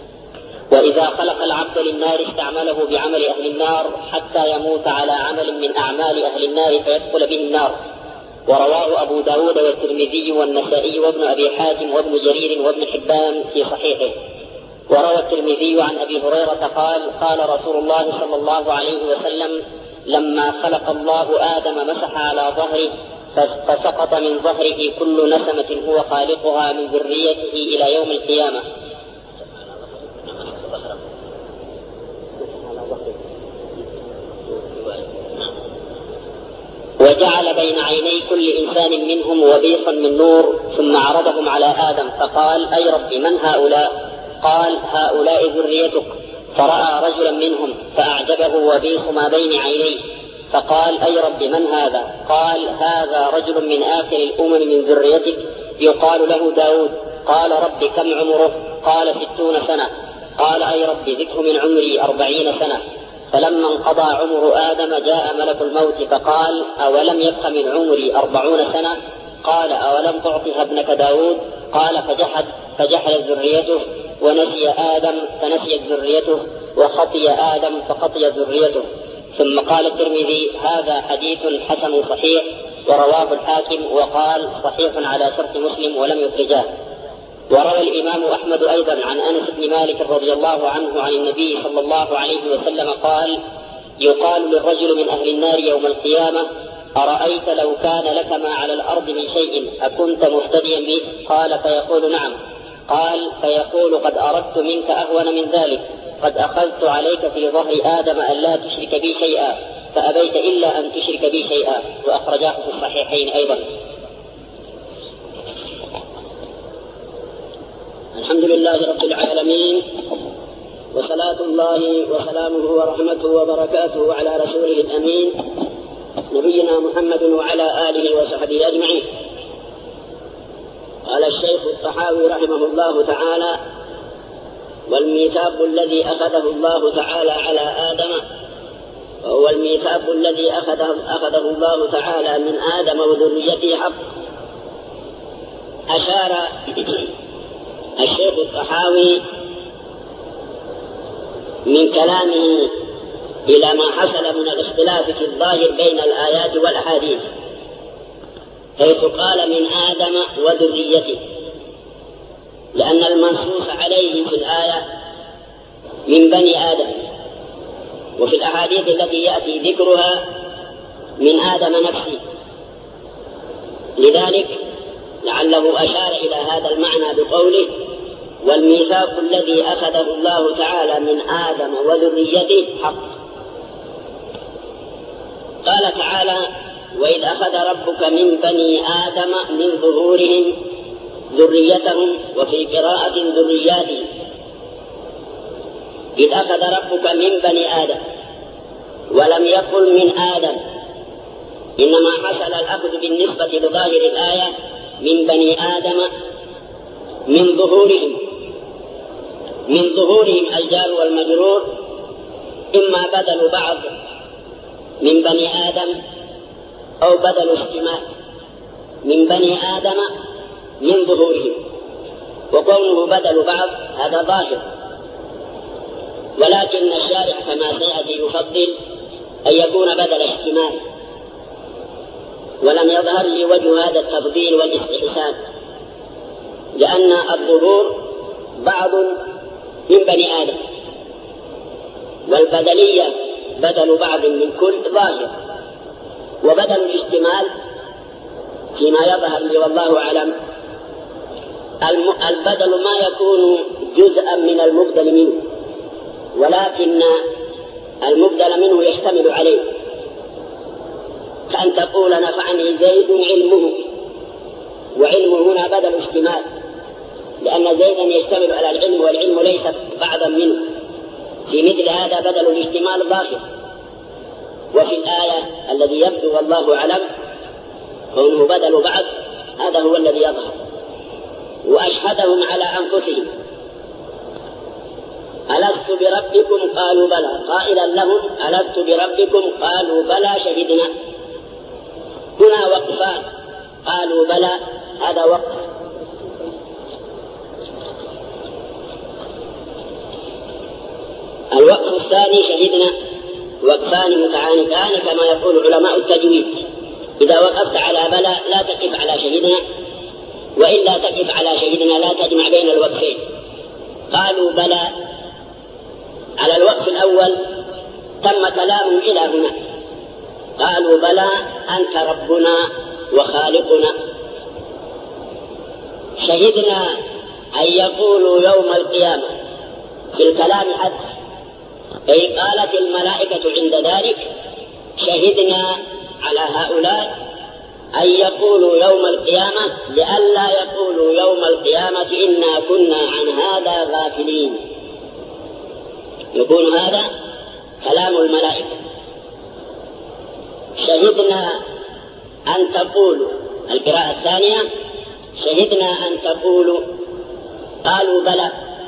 وإذا خلق العبد للنار استعمله بعمل أهل النار حتى يموت على عمل من أعمال أهل النار فيدخل به النار. ورواه أبو داود والترمذي والنسائي وابن أبي حاتم وابن جرير وابن حبان في صحيحه. وروى الترمذي عن أبي هريرة قال: قال رسول الله صلى الله عليه وسلم: لما خلق الله آدم مسح على ظهره فسقط من ظهره كل نسمة هو خالقها من ذريته إلى يوم القيامة. وجعل بين عيني كل إنسان منهم وبيصا من نور ثم عرضهم على آدم فقال: أي رب من هؤلاء؟ قال: هؤلاء ذريتك. فرأى رجلا منهم فأعجبه وبيص ما بين عينيه فقال: أي رب من هذا؟ قال: هذا رجل من آخر الأمم من ذريتك يقال له داود. قال: رب كم عمره؟ قال: ستون سنة. قال: أي رب ذكه من عمري أربعين سنة. فلما انقضى عمر آدم جاء ملك الموت فقال: أولم يبق من عمري أربعون سنة؟ قال: أولم تعطها ابنك داود؟ قال: فجحد فجحد ذريته، ونسي آدم فنسيت ذريته، وخطي آدم فخطيت ذريته. ثم قال الترمذي: هذا حديث حسن صحيح، ورواه الحاكم وقال صحيح على شرط مسلم ولم يخرجاه. وروى الإمام أحمد أيضا عن أنس بن مالك رضي الله عنه عن النبي صلى الله عليه وسلم قال: يقال للرجل من أهل النار يوم القيامة: أرأيت لو كان لك ما على الأرض من شيء أكنت مفتديا به؟ قال: فيقول: نعم. قال: فيقول: قد أردت منك أهون من ذلك، قد أخذت عليك في ظهر آدم أن لا تشرك بي شيئا فأبيت إلا أن تشرك بي شيئا. وأخرجاه في الصحيحين أيضا. الحمد لله رب العالمين، وصلاة الله وسلامه ورحمته وبركاته على رسوله الأمين نبينا محمد وعلى آله وصحبه أجمعين. قال الشيخ الطحاوي رحمه الله تعالى: والميثاق الذي أخذه الله تعالى على آدم وهو الميثاق الذي أخذه, أخذه الله تعالى من آدم وذريته حق. أشار الشيخ الطحاوي من كلامه إلى ما حصل من الاختلاف في الظاهر بين الآيات والأحاديث، حيث قال من آدم وذريته، لأن المنصوص عليه في الآية من بني آدم، وفي الأحاديث التي يأتي ذكرها من آدم نفسه. لذلك لعله أشار إلى هذا المعنى بقوله: والميثاق الذي أخذه الله تعالى من آدم وذريته حق. قال تعالى: وإذ أخذ ربك من بني آدم من ظهورهم ذريتهم، وفي قراءة ذرياتهم. إذ أخذ ربك من بني آدم، ولم يقل من آدم، إنما حصل الأخذ بالنسبة لظاهر الآية من بني آدم من ظهورهم. من ظهورهم الجار والمجرور إما بدل بعض من بني آدم أو بدل اشتمال من بني آدم من ظهورهم، وقوله بدل بعض هذا ظاهر، ولكن الشارع كما سيأتي يفضل أن يكون بدل اشتمال، ولم يظهر لي وجه هذا التفضيل والاستحسان، لأن الظهور بعض من بني آدم، والبدلية بدل بعض من كل ظاهر، وبدل الاشتمال فيما يظهر لي والله أعلم البدل ما يكون جزءا من المبدل منه، ولكن المبدل منه يشتمل عليه، كأن تقول نفعني زيد علمه، وعلمه هنا بدل اشتمال، لأن زيدا يشتمل على العلم والعلم ليس بعضا منه. في مثل هذا بدل الاشتمال ظاهر. وفي الآية الذي يبدو والله أعلم كونه بدل بعض، هذا هو الذي يظهر. وأشهدهم على أنفسهم ألست بربكم قالوا بلى، قائلا لهم ألست بربكم قالوا بلى شهدنا. هنا وقفان، قالوا بلى هذا وقف. الوقف الثاني شهدنا، وقفان متعانقان كما يقول علماء التجويد. إذا وقفت على بلى لا تقف على شهدنا، وإلا تقف على شهدنا لا تجمع بين الوقفين. قالوا بلى على الوقف الأول تم كلام إلى هنا، قالوا بلى أنت ربنا وخالقنا. شهدنا أن يقولوا يوم القيامة في الكلام حد، أي قالت الملائكة عند ذلك شهدنا على هؤلاء أن يقولوا يوم القيامة لئلا يقولوا يوم القيامة إنا كنا عن هذا غافلين. يكون هذا كلام الملائكة. شهدنا أن تقولوا، القراءة الثانية شهدنا أن تقولوا، قالوا بلى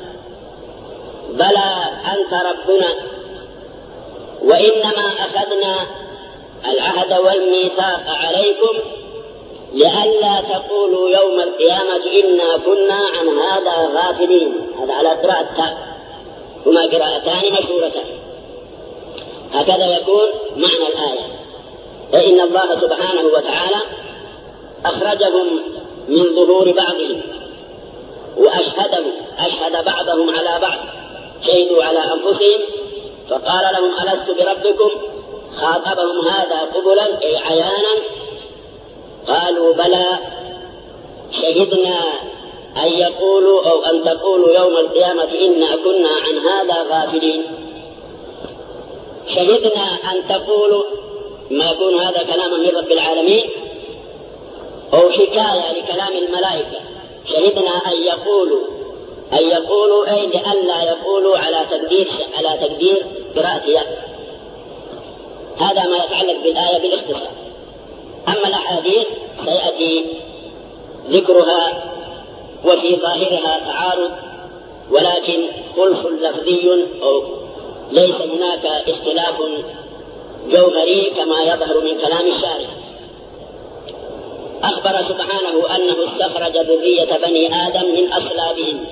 بلى أنت ربنا، وإنما أخذنا العهد والميثاق عليكم لئلا تقولوا يوم القيامة إنا كنا عن هذا غافلين. هذا على قراءة تاء، هما قراءتان مشهورتان. هكذا يكون معنى الآية. فإن الله سبحانه وتعالى أخرجهم من ظهور بعضهم وأشهدهم، أشهد بعضهم على بعض، شهدوا على أنفسهم، فقال لهم ألست بربكم، خاطبهم هذا قبلا أي عيانا، قالوا بلى شهدنا أن يقولوا أو أن تقولوا يوم القيامة إنا كنا عن هذا غافلين. شهدنا أن تقولوا، ما يكون هذا كلاما من رب العالمين أو حكاية لكلام الملائكة. شهدنا أن يقولوا، أن يقولوا أي لئلا يقولوا على تقدير على تقدير قراءتها. هذا ما يتعلق بالآية بالاختصار. أما الأحاديث سيأتي ذكرها وفي ظاهرها تعارض، ولكن خلف لفظي أو ليس هناك اختلاف جوهري كما يظهر من كلام الشارع. أخبر سبحانه أنه استخرج ذرية بني آدم من أصلابهم،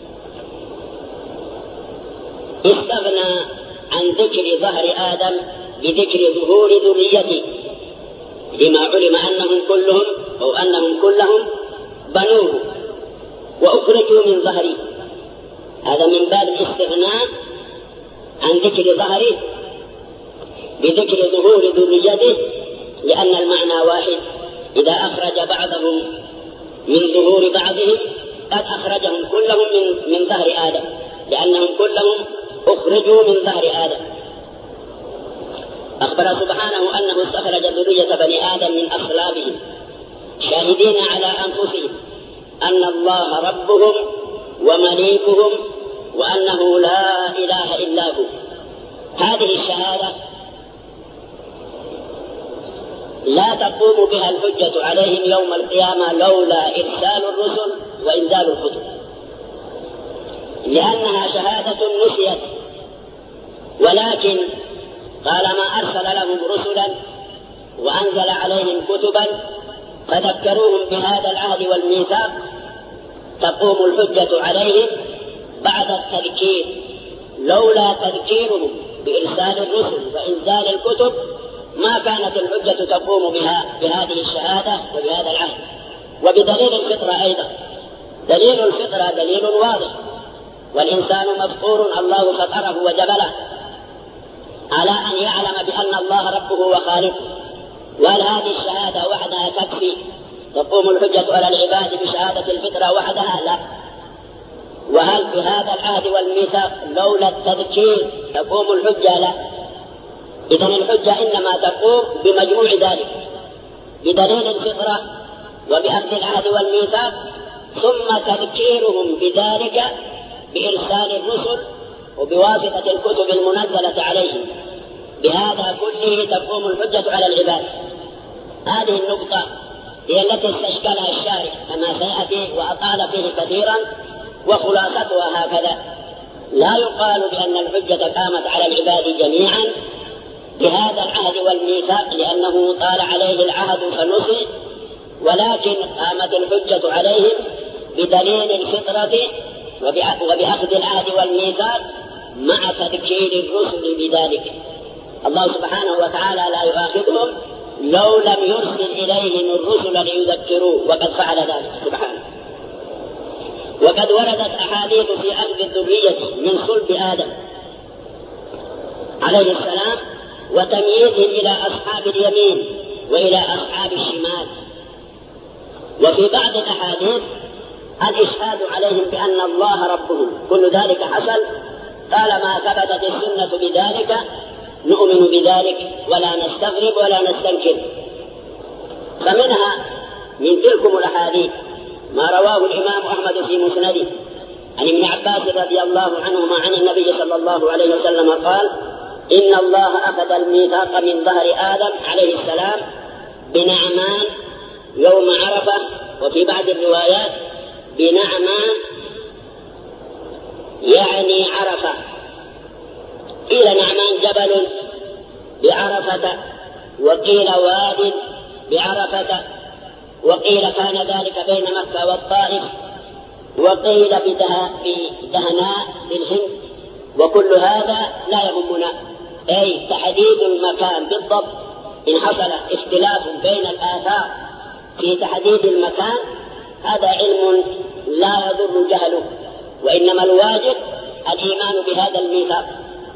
استغنى عن ذكر ظهر آدم بذكر ظهور ذريته، لما علم أنهم كلهم أو أنهم كلهم بنوه وأخرجوا من ظهره. هذا من باب الاستغناء عن ذكر ظهره بذكر ظهور ذريته، لأن المعنى واحد. إذا أخرج بعضهم من ظهور بعضهم قد أخرجهم كلهم من, من ظهر آدم، لأنهم كلهم أخرجوا من ظهر آدم. أخبر سبحانه أنه استخرج ذرية بني آدم من أصلابهم شاهدين على أنفسهم أن الله ربهم ومليكهم وأنه لا إله إلا هو. هذه الشهادة لا تقوم بها الحجة عليهم يوم القيامة لولا إرسال الرسل وإنزال الكتب، لأنها شهادة نسيت، ولكن طالما أرسل لهم رسلا وأنزل عليهم كتبا فذكروهم بهذا العهد والميثاق تقوم الحجة عليهم بعد التذكير. لولا تذكيرهم بإرسال الرسل وإنزال الكتب ما كانت الحجة تقوم بها بهذه الشهادة وبهذا العهد. وبدليل الفطرة أيضا، دليل الفطرة دليل واضح، والإنسان مفطور الله فطره وجبله على أن يعلم بأن الله ربه وخالقه. وهل هذه الشهادة وحدها تكفي تقوم الحجة على العباد بشهادة الفطرة وحدها؟ لا. وهل بهذا العهد والميثاق لولا التذكير تقوم الحجة؟ لا. إذن الحجة إنما تقوم بمجموع ذلك، بدليل الفطرة وبأخذ العهد والميثاق، ثم تذكيرهم بذلك بإرسال الرسل وبواسطة الكتب المنزلة عليهم. بهذا كله تقوم الحجة على العباد. هذه النقطة هي التي استشكلها الشارع كما سيأتي وأطال فيه كثيرا، وخلاصتها هكذا: لا يقال بأن الحجة قامت على العباد جميعا بهذا العهد والميثاق لأنه طال عليه العهد فنسي، ولكن قامت الحجة عليهم بدليل الفطرة وبأخذ العهد والميثاق مع تذكير الرسل بذلك. الله سبحانه وتعالى لا يؤاخذهم لو لم يرسل إليهم الرسل ليذكروا، وقد فعل ذلك سبحانه. وقد وردت أحاديث في أخذ الذرية من صلب آدم عليه السلام وتمييزهم إلى أصحاب اليمين وإلى أصحاب الشمال. وفي بعض الأحاديث الإشهاد عليهم بأن الله ربهم. كل ذلك حصل طالما ثبتت السنة بذلك نؤمن بذلك ولا نستغرب ولا نستنكر. فمنها من تلكم الأحاديث ما رواه الإمام أحمد في مسنده عن ابن عباس رضي الله عنهما عن النبي صلى الله عليه وسلم قال: إن الله أخذ الميثاق من ظهر آدم عليه السلام بنعمان يوم عرفة، وفي بعض الروايات بنعمان يعني عرفة. قيل نعمان جبل بعرفة، وقيل واد بعرفة، وقيل كان ذلك بين مكة والطائف، وقيل بدهناء بالهند. وكل هذا لا يهمنا، أي تحديد المكان بالضبط. إن حصل اختلاف بين الآثار في تحديد المكان هذا علم لا يضر جهله، وإنما الواجب الإيمان بهذا الميثاق.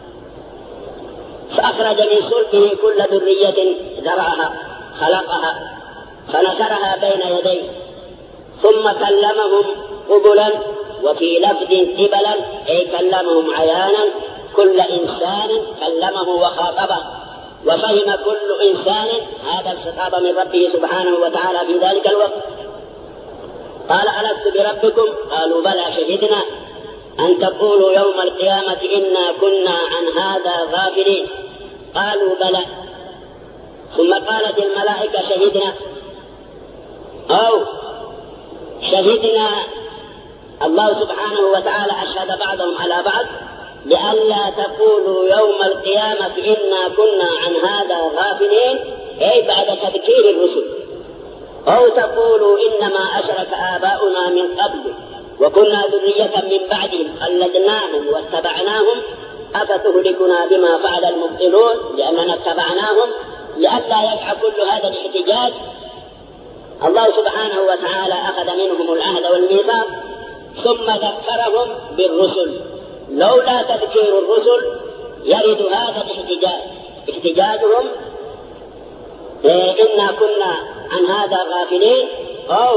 فأخرج من صلبه كل ذرية ذرعها خلقها فنثرها بين يديه، ثم كلمهم قبلا، وفي لفظ قبلا أي كلمهم عيانا. كل إنسان كلمه وخاطبه، وفهم كل إنسان هذا الخطاب من ربه سبحانه وتعالى في ذلك الوقت. قال: ألست بربكم؟ قالوا: بلى شهدنا أن تقولوا يوم القيامة إنا كنا عن هذا غافلين. قالوا: بلى. ثم قالت الملائكة: شهدنا، أو شهدنا. الله سبحانه وتعالى أشهد بعضهم على بعض لئلا تقولوا يوم القيامة إنا كنا عن هذا غافلين، أي بعد تذكير الرسل، أو تقولوا إنما أشرك آباؤنا من قبل وكنا ذرية من بعدهم قلدناهم واتبعناهم أفتهلكنا بما فعل المبطلون، لأننا اتبعناهم لئلا يقع كل هذا الاحتجاج. الله سبحانه وتعالى أخذ منهم العهد والميثاق ثم ذكرهم بالرسل. لولا تذكير الرسل يرد هذا الاحتجاج، احتجاجهم إنا كنا عن هذا غافلين، أو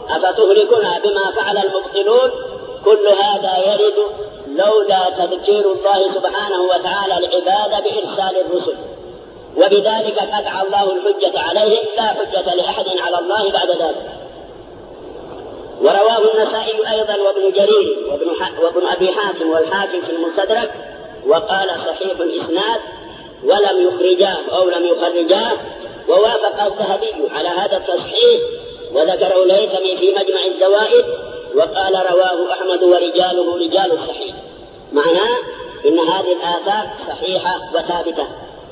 أفتهلكنا بما فعل المبطلون. كل هذا يرد لولا تذكير الله سبحانه وتعالى العباد بإرسال الرسل، وبذلك قطع الله الحجة عليهم، لا حجة لأحد على الله بعد ذلك. ورواه النسائي أيضا وابن جرير وابن, وابن أبي حاتم والحاكم في المستدرك، وقال صحيح الإسناد، ولم يخرجاه أو لم يخرجاه، ووافق الذهبي على هذا التصحيح، وذكره الهيثمي في مجمع الزوائد، وقال رواه أحمد ورجاله رجال الصحيح. معناه إن هذه الآثار صحيحة وثابتة.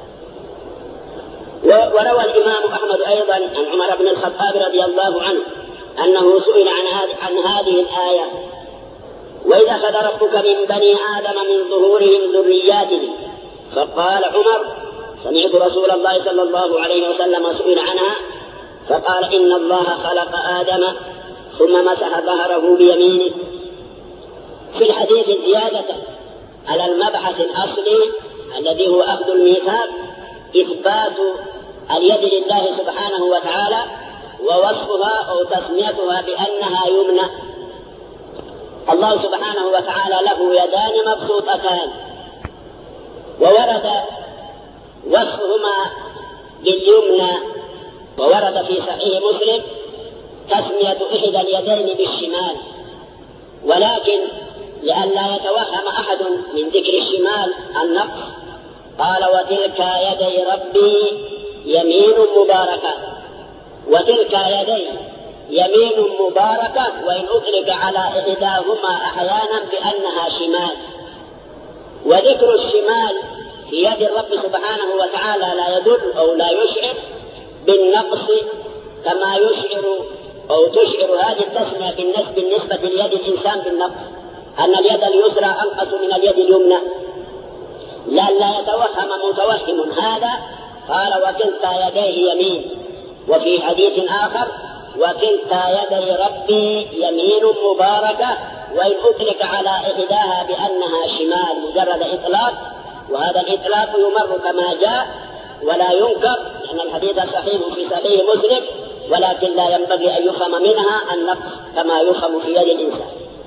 وروى الإمام أحمد أيضا عن عمر بن الخطاب رضي الله عنه أنه سئل عن عن هذه الآية: وإذا أخذ ربك من بني آدم من ظهورهم ذرياتهم، فقال عمر: سمعت رسول الله صلى الله عليه وسلم سئل عنها فقال: إن الله خلق آدم ثم مسح ظهره بيمينه. في الحديث زيادة على المبحث الأصلي الذي هو أخذ الميثاق، إثبات اليد لله سبحانه وتعالى، ووصفها أو تسميتها بأنها يمنى. الله سبحانه وتعالى له يدان مبسوطتان، وورد وصفهما باليمنى، وورد في صحيح مسلم تسمية إحدى اليدين بالشمال، ولكن لئلا يتوهم أحد من ذكر الشمال النقص قال: وتلك يدي ربي يمين مباركة. وتلك يدي يمين مباركة، وإن أطلق على إحداهما أحيانا بأنها شمال. وذكر الشمال في يد الرب سبحانه وتعالى لا يدل أو لا يشعر بالنقص كما يشعر أو تشعر هذه التسمية بالنسبة ليد الإنسان بالنقص، أن اليد اليسرى أنقص من اليد اليمنى. لا لا يتوهم متوهم هذا، قال: وكلتا يديه يمين. وفي حديث آخر: وكلتا يدي ربي يمين مباركة، وإن أطلق على إحداها بأنها شمال، مجرد إطلاق، وهذا الإطلاق يمر كما جاء ولا ينكر، لأن الحديث صحيح في صحيح مسلم، ولكن لا ينبغي أن يفهم منها النقص كما يفهم في يد الإنسان.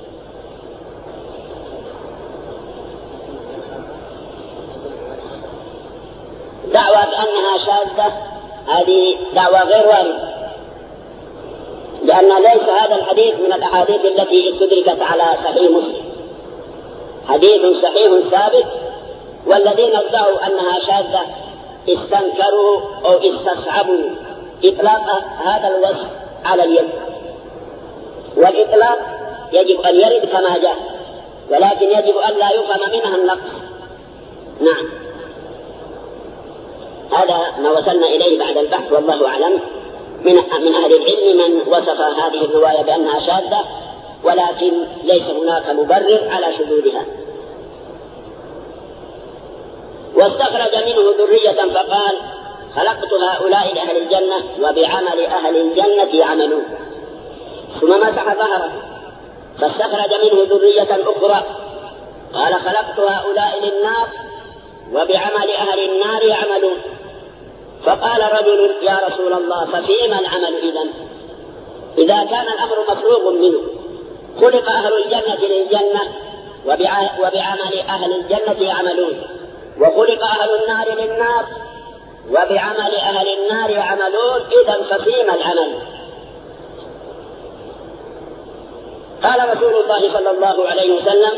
دعوة أنها شاذة هذه دعوة غير واردة، لأن ليس هذا الحديث من الأحاديث التي استدركت على صحيح مسلم، حديث صحيح ثابت، والذين ادعوا أنها شاذة استنكروا أو استصعبوا إطلاق هذا الوصف على اليد. والإطلاق يجب أن يرد كما جاء، ولكن يجب أن لا يفهم منها النقص. نعم، هذا ما وصلنا إليه بعد البحث، والله أعلم. من من أهل العلم من وصف هذه الرواية بأنها شاذة، ولكن ليس هناك مبرر على شذوذها. واستخرج منه ذرية فقال: خلقت هؤلاء لأهل الجنة وبعمل أهل الجنة يعملون. ثم مسح ظهره فاستخرج منه ذرية أخرى قال: خلقت هؤلاء للنار وبعمل أهل النار يعملون. فقال رجل: يا رسول الله، ففيما العمل إذن؟ إذا كان الأمر مفروغ منه، خلق أهل الجنة للجنة وبعمل أهل الجنة يعملون، وخلق أهل النار للنار وبعمل أهل النار يعملون، إذن ففيما العمل؟ قال رسول الله صلى الله عليه وسلم: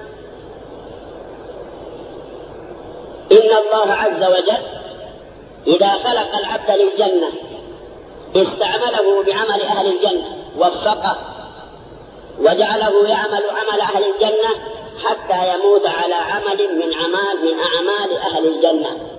إن الله عز وجل إذا خلق العبد للجنة استعمله بعمل أهل الجنة، وفقه وجعله يعمل عمل أهل الجنة حتى يموت على عمل من أعمال من أعمال أهل الجنة.